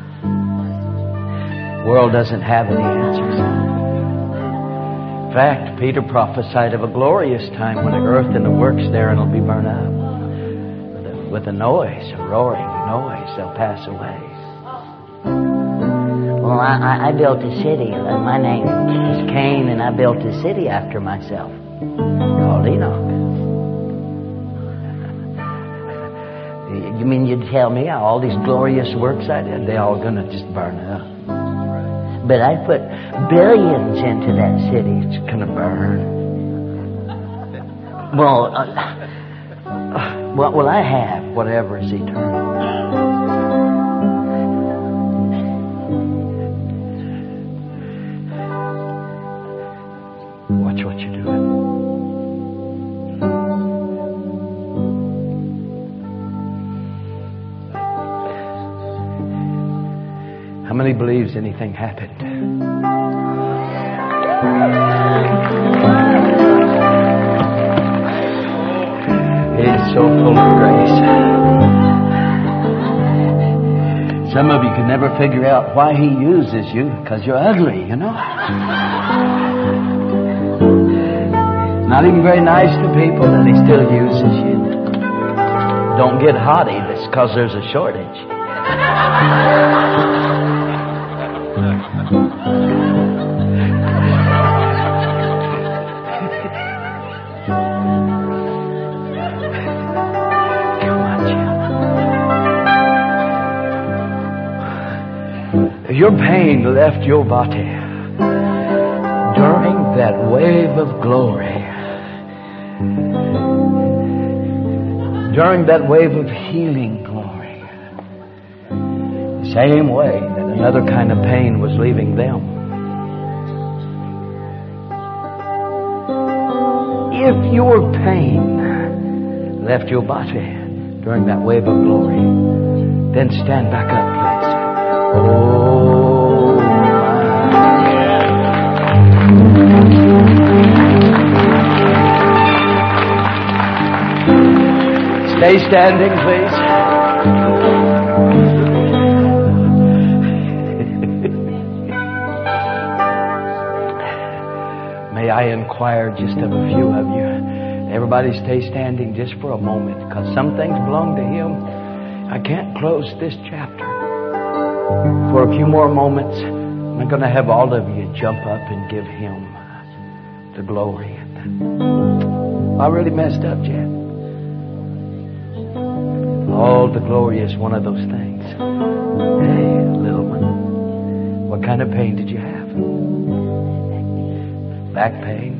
The world doesn't have any answers. In fact, Peter prophesied of a glorious time when the earth and the works therein will be burned up. With a, with a noise, a roaring noise, they'll pass away. Well, I, I built a city. My name is Cain, and I built a city after myself. Called Enoch. You mean you'd tell me how all these glorious works I did, they all gonna just burn up? But I put billions into that city. It's gonna burn. Well, uh, what will I have? Whatever is eternal. Watch what you're doing. How many believes anything happened? It's so full of grace. Some of you can never figure out why he uses you, because you're ugly, you know. Not even very nice to people, and he still uses you. Don't get haughty, that's because there's a shortage. Your pain left your body during that wave of glory. During that wave of healing glory. The same way that another kind of pain was leaving them. If your pain left your body during that wave of glory, then stand back up, please. Oh, my. Stay standing, please. May I inquire just of a few of you. Everybody stay standing just for a moment, because some things belong to him. I can't close this chapter. For a few more moments, I'm going to have all of you jump up and give him the glory. I really messed up, Jan. All the glory is one of those things. Hey, little one. What kind of pain did you have? Back pain?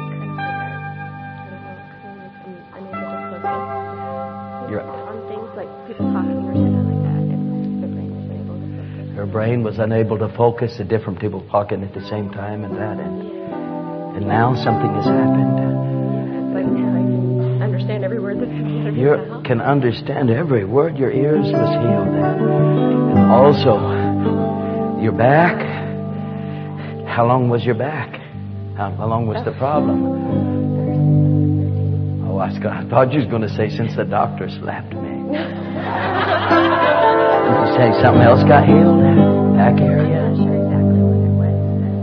You're, on things like people talking or something like that, and the brain was unable to focus. her brain was unable to focus, the different people talking at the same time and that, and, and now something has happened. Yeah, it's like now I can understand every word that's coming out of your You mouth. can understand every word. Your ears was healed at. And also, your back. How long was your back? How, how long was the problem? Oh, I, was, I thought you was going to say since the doctor slapped me. Did you say something else got healed? Back I'm area? not sure exactly what it was.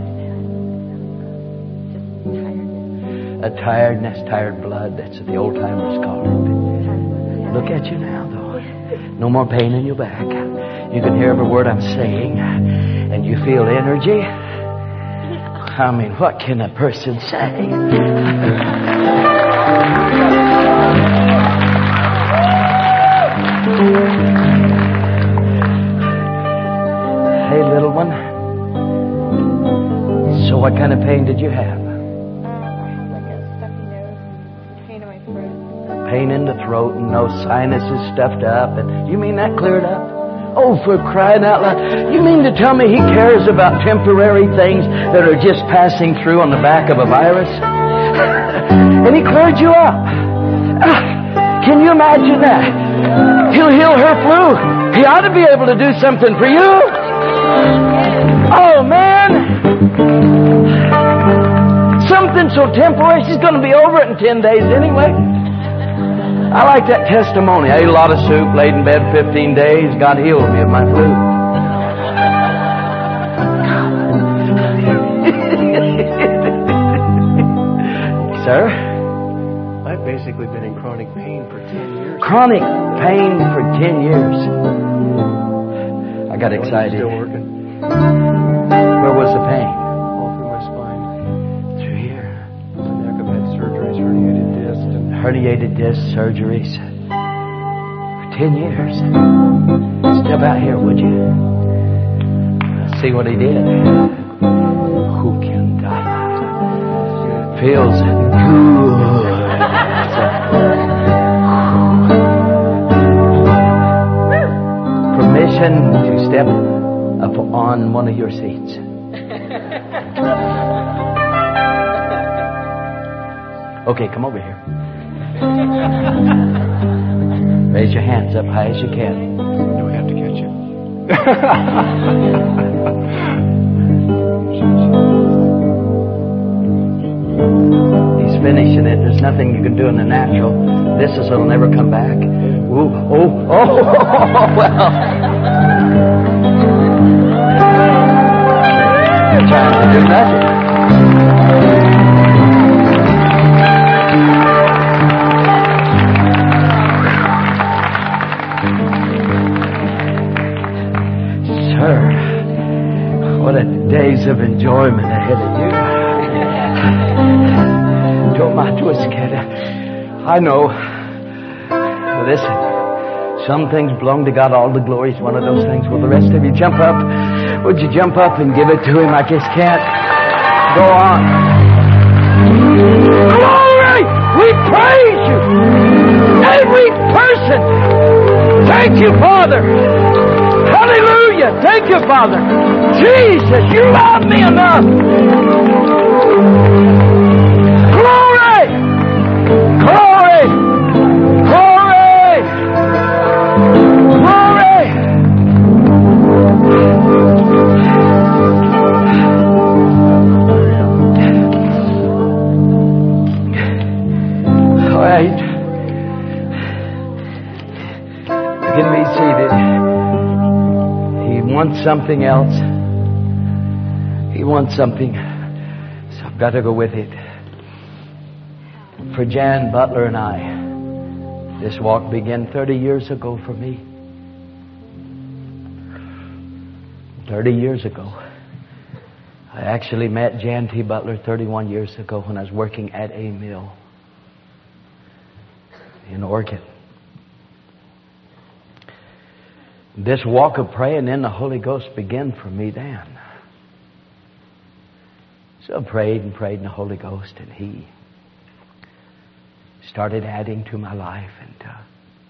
Uh, just tiredness. A tiredness, tired blood. That's what the old timers called it. Look at you now, though. No more pain in your back. You can hear every word I'm saying, and you feel energy. I mean, what can a person say? Hey, little one. So what kind of pain did you have? Like a stuffy nose and pain in my throat. Pain in the throat and no sinuses stuffed up. And you mean that cleared up? Oh, for crying out loud. You mean to tell me he cares about temporary things that are just passing through on the back of a virus? And he cleared you up. Ah, can you imagine that? He'll heal her flu. He ought to be able to do something for you. Oh, man. Something so temporary. She's going to be over it in ten days anyway. I like that testimony. I ate a lot of soup, laid in bed fifteen days. God healed me of my flu. Sir? I've basically been in chronic pain for ten years. Chronic pain for ten years. I got excited. Still working. Where was the pain? All through my spine. Through here. My neck, I've had surgeries, herniated disc, and Herniated disc surgeries. For ten years. Step out here, would you? See what he did. Who can die? Feels good. Permission to step up on one of your seats. Okay, come over here. Raise your hands up high as you can. do we have to catch you? He's finishing it. There's nothing you can do in the natural. This is it'll never come back. Ooh, oh, oh, well. You're trying to do nothing. Sir, what a days of enjoyment ahead of you. I know. Listen, some things belong to God. All the glory is one of those things. Will the rest of you jump up? Would you jump up and give it to Him? I just can't go on. Glory! We praise You. Every person. Thank You, Father. Hallelujah. Thank You, Father. Jesus, You love me enough. Glory! Glory! Glory! Glory! All right. You can be seated. He wants something else. He wants something. So I've got to go with it. For Jan Butler and I, this walk began thirty years ago for me. thirty years ago. I actually met Jan T. Butler thirty-one years ago when I was working at a mill. in Oregon. This walk of praying in the Holy Ghost began for me then. So I prayed and prayed in the Holy Ghost, and He started adding to my life. And uh,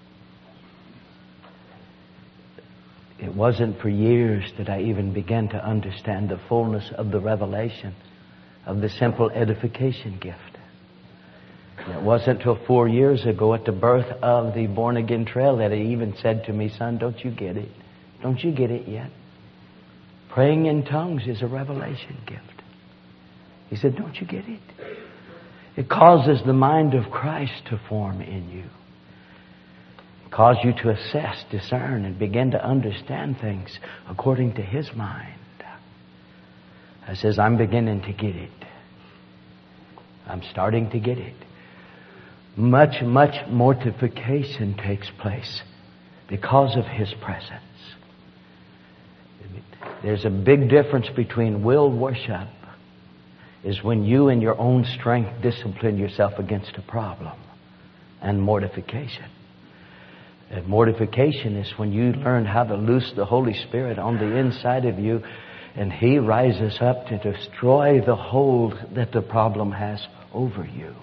it wasn't for years that I even began to understand the fullness of the revelation of the simple edification gift. And it wasn't until four years ago at the birth of the Born Again Trail that He even said to me, "Son, don't you get it? Don't you get it yet? Praying in tongues is a revelation gift." He said, "Don't you get it? It causes the mind of Christ to form in you. It causes you to assess, discern, and begin to understand things according to His mind." I says, "I'm beginning to get it. I'm starting to get it." Much, much mortification takes place because of His presence. There's a big difference between will worship is when you in your own strength discipline yourself against a problem, and mortification. And mortification is when you learn how to loose the Holy Spirit on the inside of you, and He rises up to destroy the hold that the problem has over you.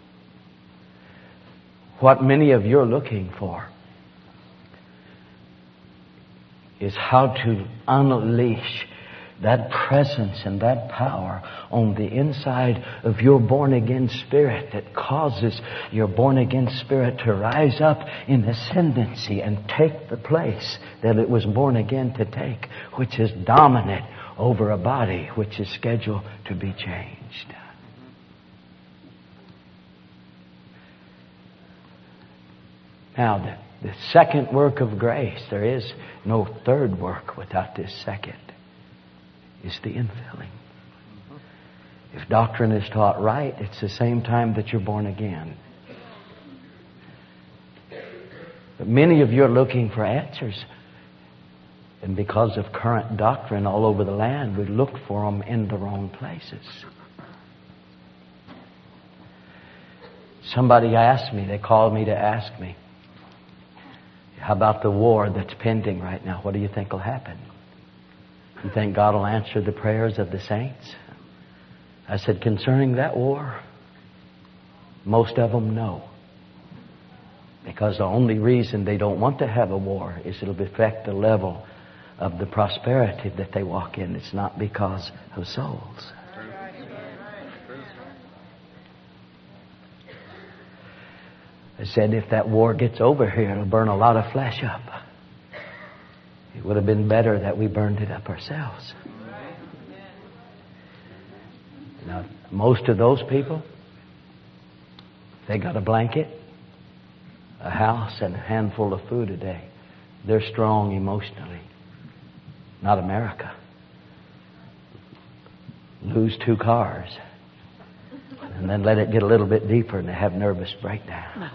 What many of you are looking for is how to unleash that presence and that power on the inside of your born-again spirit that causes your born-again spirit to rise up in ascendancy and take the place that it was born again to take, which is dominant over a body which is scheduled to be changed. Now, the, the second work of grace, there is no third work without this second, is the infilling. If doctrine is taught right, it's the same time that you're born again. But many of you are looking for answers. And because of current doctrine all over the land, we look for them in the wrong places. Somebody asked me, they called me to ask me, "How about the war that's pending right now? What do you think will happen? You think God will answer the prayers of the saints?" I said, "Concerning that war, most of them know. Because the only reason they don't want to have a war is it'll affect the level of the prosperity that they walk in. It's not because of souls." I said, if that war gets over here, it'll burn a lot of flesh up. It would have been better that we burned it up ourselves. Now, most of those people, they got a blanket, a house, and a handful of food a day. They're strong emotionally. Not America. Lose two cars. And then let it get a little bit deeper and they have nervous breakdowns.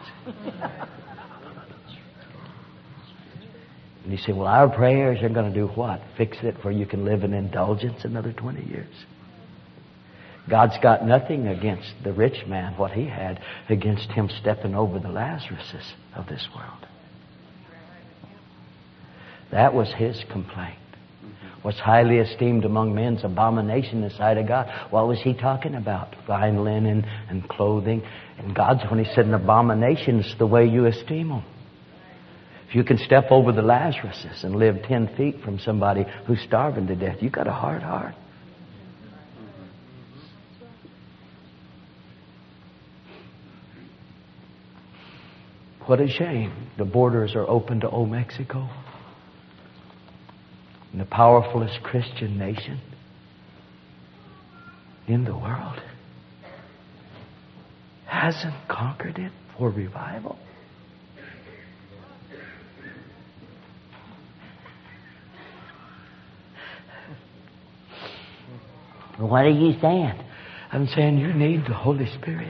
And you say, well, our prayers are going to do what? Fix it for you can live in indulgence another twenty years. God's got nothing against the rich man, what he had, against him stepping over the Lazaruses of this world. That was his complaint. What's highly esteemed among men's abomination in the sight of God. What was he talking about? Fine linen and clothing. And God's, when he said an abomination, is the way you esteem them. If you can step over the Lazaruses and live ten feet from somebody who's starving to death, you got a hard heart. What a shame. The borders are open to old Mexico. And the powerfulest Christian nation in the world hasn't conquered it for revival. What are you saying? I'm saying you need the Holy Spirit.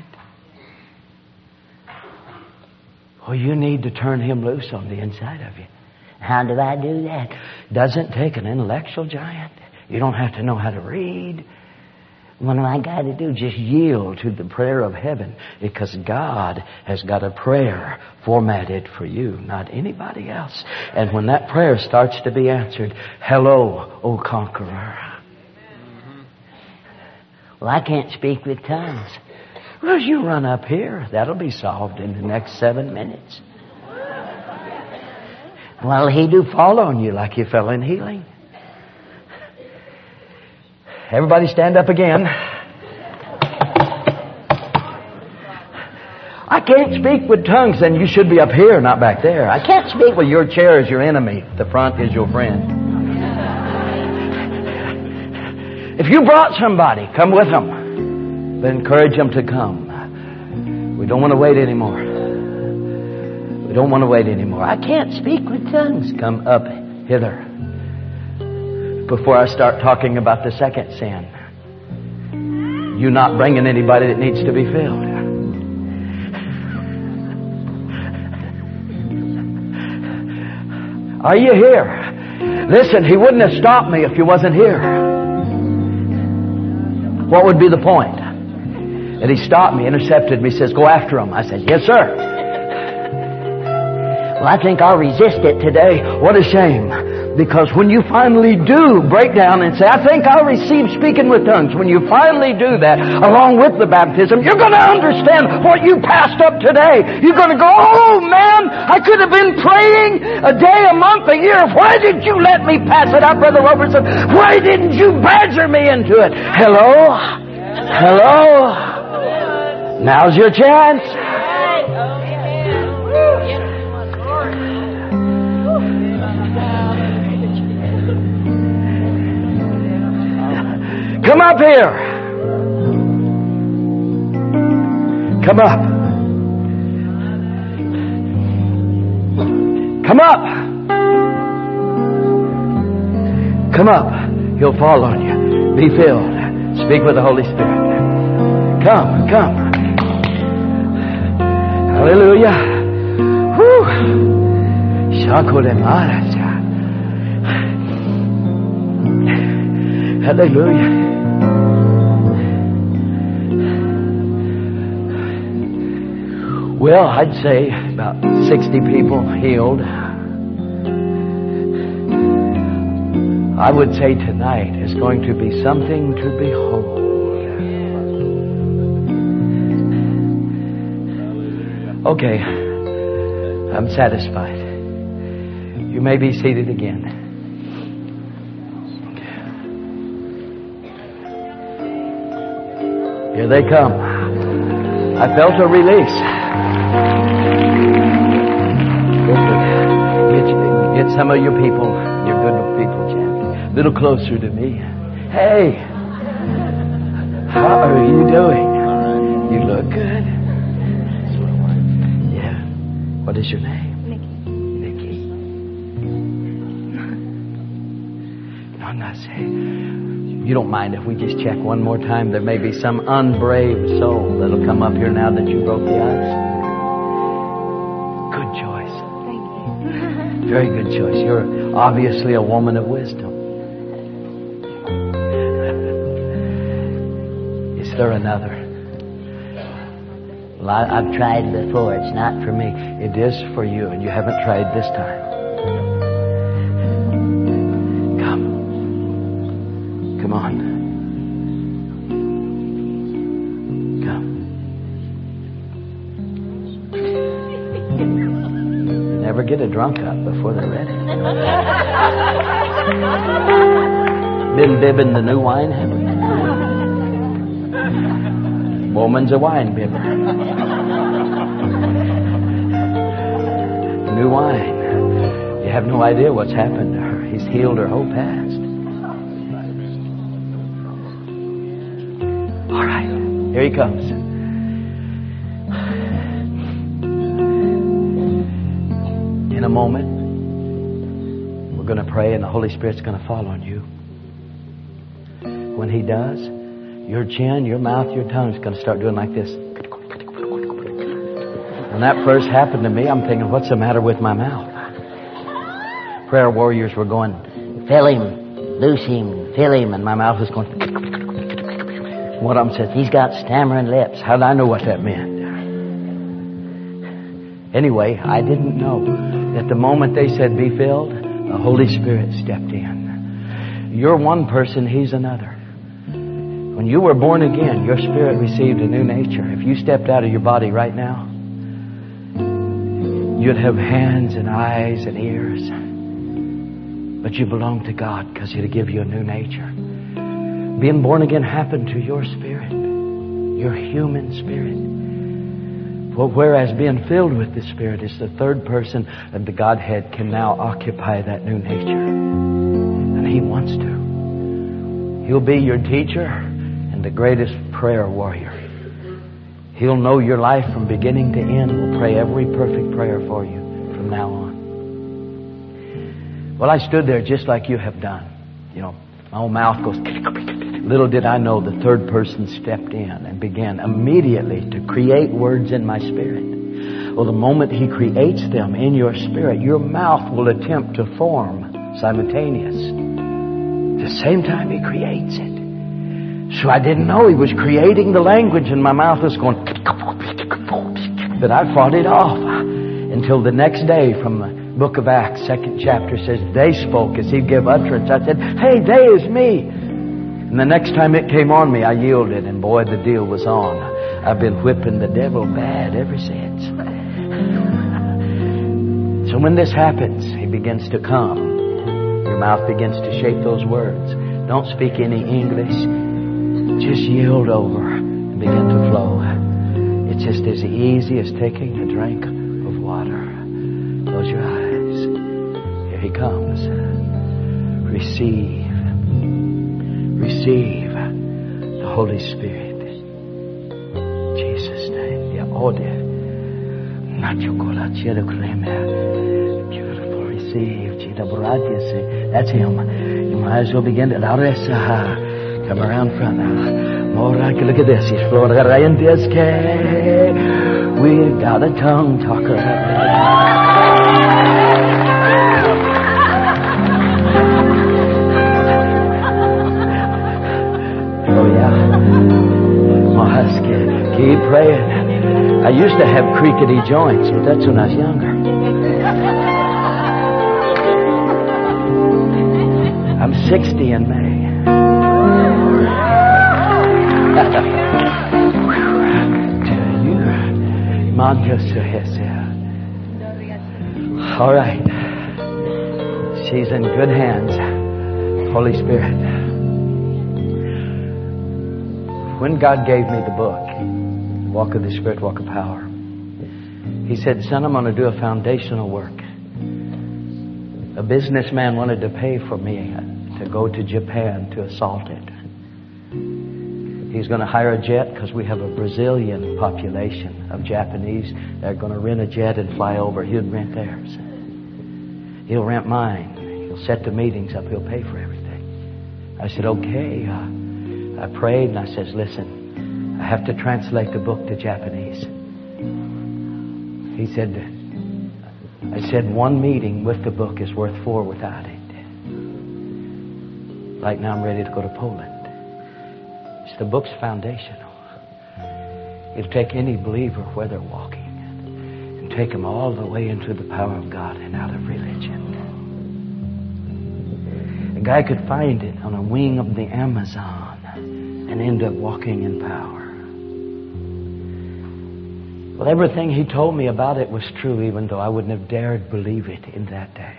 Well, you need to turn Him loose on the inside of you. How do I do that? Doesn't take an intellectual giant. You don't have to know how to read. What am I got to do? Just yield to the prayer of heaven, because God has got a prayer formatted for you, not anybody else. And when that prayer starts to be answered, hello, O conqueror. Well, I can't speak with tongues. Well, you run up here. That'll be solved in the next seven minutes. Well, he do fall on you like you fell in healing. Everybody stand up again. I can't speak with tongues, then you should be up here, not back there. I can't speak with your chair is your enemy. The front is your friend. If you brought somebody, come with them. But encourage them to come. We don't want to wait anymore. We don't want to wait anymore. I can't speak with tongues. Come up hither. Before I start talking about the second sin, you not bringing anybody that needs to be filled. Are you here? Listen, he wouldn't have stopped me if you wasn't here. What would be the point? And he stopped me, intercepted me, says, go after him. I said, yes, sir. Well, I think I'll resist it today. What a shame. Because when you finally do break down and say, I think I'll receive speaking with tongues, when you finally do that, along with the baptism, you're going to understand what you passed up today. You're going to go, oh man, I could have been praying a day, a month, a year. Why did you let me pass it up, Brother Robertson? Why didn't you badger me into it? Hello? Hello? Now's your chance. Come up here. Come up. Come up. Come up. He'll fall on you. Be filled. Speak with the Holy Spirit. Come, come. Hallelujah. Whew. Shakolemaraja. Hallelujah. Well, I'd say about sixty people healed. I would say tonight is going to be something to behold. Okay, I'm satisfied. You may be seated again. Here they come. I felt a release. Get, get some of your people, your good people, Jack, a little closer to me. Hey, how are you doing? You look good. Yeah. What is your name? Nikki. Nikki. No, I'm not saying. You don't mind if we just check one more time? There may be some unbrave soul that'll come up here now that you broke the ice. Good choice. Thank you. Very good choice. You're obviously a woman of wisdom. Is there another? Well, I, I've tried before. It's not for me. It is for you, and you haven't tried this time. Come on. Come. Never get a drunk up before they're ready. Been bibbing the new wine, haven't you? Woman's a wine bibber. New wine. You have no idea what's happened to her. He's healed her whole past. Here he comes. In a moment, we're going to pray and the Holy Spirit's going to fall on you. When he does, your chin, your mouth, your tongue's going to start doing like this. When that first happened to me, I'm thinking, what's the matter with my mouth? Prayer warriors were going, fill him, loose him, fill him, and my mouth was going... One of them says, he's got stammering lips. How did I know what that meant? Anyway, I didn't know that the moment they said, be filled, the Holy Spirit stepped in. You're one person, He's another. When you were born again, your spirit received a new nature. If you stepped out of your body right now, you'd have hands and eyes and ears. But you belong to God because He'll give you a new nature. Being born again happened to your spirit, your human spirit. Well, whereas being filled with the Spirit is the third person of the Godhead can now occupy that new nature. And He wants to. He'll be your teacher and the greatest prayer warrior. He'll know your life from beginning to end. Will pray every perfect prayer for you from now on. Well, I stood there just like you have done. You know, my own mouth goes... Little did I know the third person stepped in and began immediately to create words in my spirit. Well, the moment He creates them in your spirit, your mouth will attempt to form simultaneous. At the same time He creates it. So I didn't know He was creating the language and my mouth was going... But I fought it off until the next day from the book of Acts, second chapter says, they spoke as He gave utterance. I said, hey, they is me. And the next time it came on me, I yielded, and boy, the deal was on. I've been whipping the devil bad ever since. So when this happens, He begins to come. Your mouth begins to shape those words. Don't speak any English. Just yield over and begin to flow. It's just as easy as taking a drink of water. Close your eyes. Here He comes. Receive. Receive the Holy Spirit. In Jesus' name. Beautiful. Receive. That's Him. You might as well begin to. Come around front now. More like, look at this. He's flowing. We've got a tongue talker. Keep praying. I used to have creaky joints, but that's when I was younger. I'm sixty in May. All right. She's in good hands. Holy Spirit. When God gave me the book, Walk of the Spirit, Walk of Power, He said, son, I'm going to do a foundational work. A businessman wanted to pay for me to go to Japan to assault it. He's going to hire a jet because we have a Brazilian population of Japanese. They're going to rent a jet and fly over. He'll rent theirs. He'll rent mine. He'll set the meetings up. He'll pay for everything. I said, okay. Uh, I prayed and I says, listen, I have to translate the book to Japanese. He said, I said, one meeting with the book is worth four without it. Right now I'm ready to go to Poland. It's the book's foundational. It'll take any believer where they're walking and take them all the way into the power of God and out of religion. A guy could find it on a wing of the Amazon and end up walking in power. Well, everything he told me about it was true, even though I wouldn't have dared believe it in that day.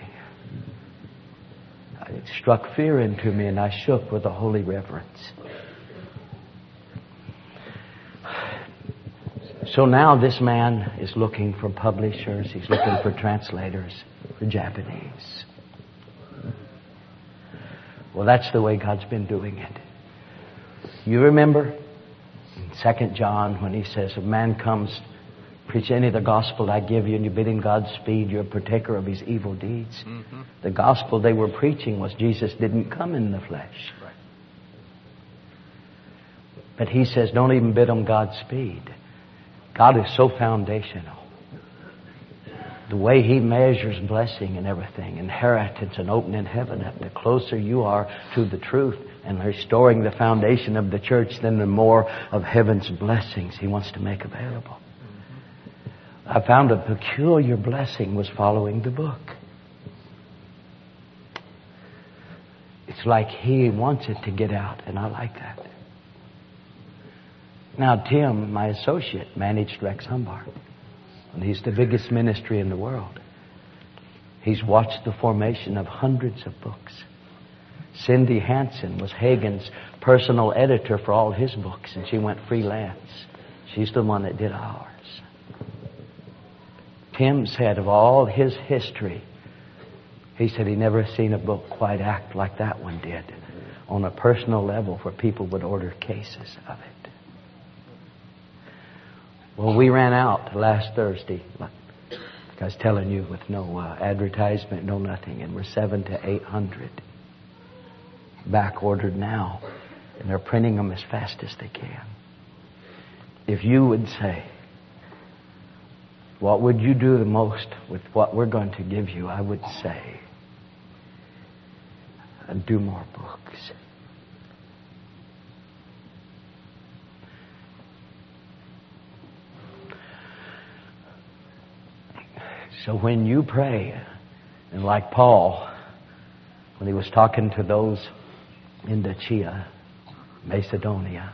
It struck fear into me and I shook with a holy reverence. So now this man is looking for publishers. He's looking for translators for Japanese. Well, that's the way God's been doing it. You remember in Second John when he says, if man comes, preach any of the gospel I give you, and you bid him Godspeed, you're a partaker of his evil deeds. Mm-hmm. The gospel they were preaching was Jesus didn't come in the flesh. Right. But he says, don't even bid him Godspeed. God is so foundational. The way He measures blessing and everything, inheritance and opening heaven up, the closer you are to the truth and restoring the foundation of the church, then the more of heaven's blessings He wants to make available. I found a peculiar blessing was following the book. It's like He wants it to get out, and I like that. Now, Tim, my associate, managed Rex Humbard, and he's the biggest ministry in the world. He's watched the formation of hundreds of books. Cindy Hansen was Hagin's personal editor for all his books, and she went freelance. She's the one that did ours. Tim said of all his history, he said he never seen a book quite act like that one did on a personal level where people would order cases of it. Well, we ran out last Thursday, like I was telling you, with no uh, advertisement, no nothing, and we're seven to eight hundred back ordered now, and they're printing them as fast as they can. If you would say, what would you do the most with what we're going to give you? I would say, do more books. So when you pray, and like Paul, when he was talking to those in Achaia, Macedonia,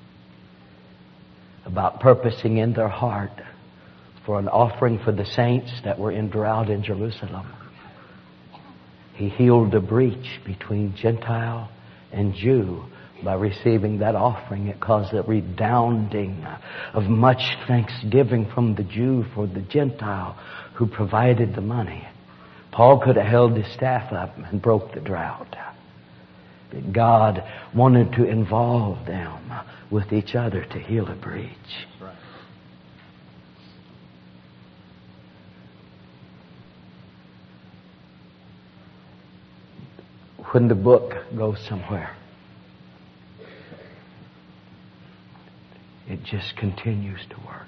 about purposing in their heart for an offering for the saints that were in drought in Jerusalem, he healed the breach between Gentile and Jew by receiving that offering. It caused a redounding of much thanksgiving from the Jew for the Gentile who provided the money. Paul could have held his staff up and broke the drought. But God wanted to involve them with each other to heal a breach. Right. When the book goes somewhere, it just continues to work.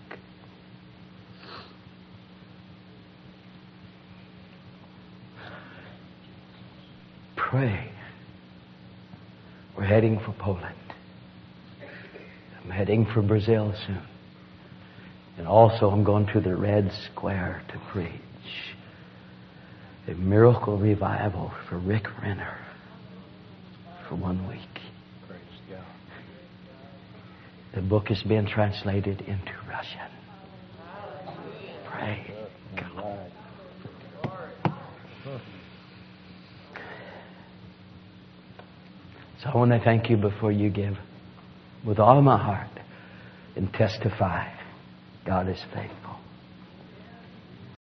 Pray. We're heading for Poland. I'm heading for Brazil soon. And also I'm going to the Red Square to preach a miracle revival for Rick Renner for one week. Praise God. The book is being translated into Russian. Pray. God. So I want to thank you before you give with all my heart and testify God is faithful.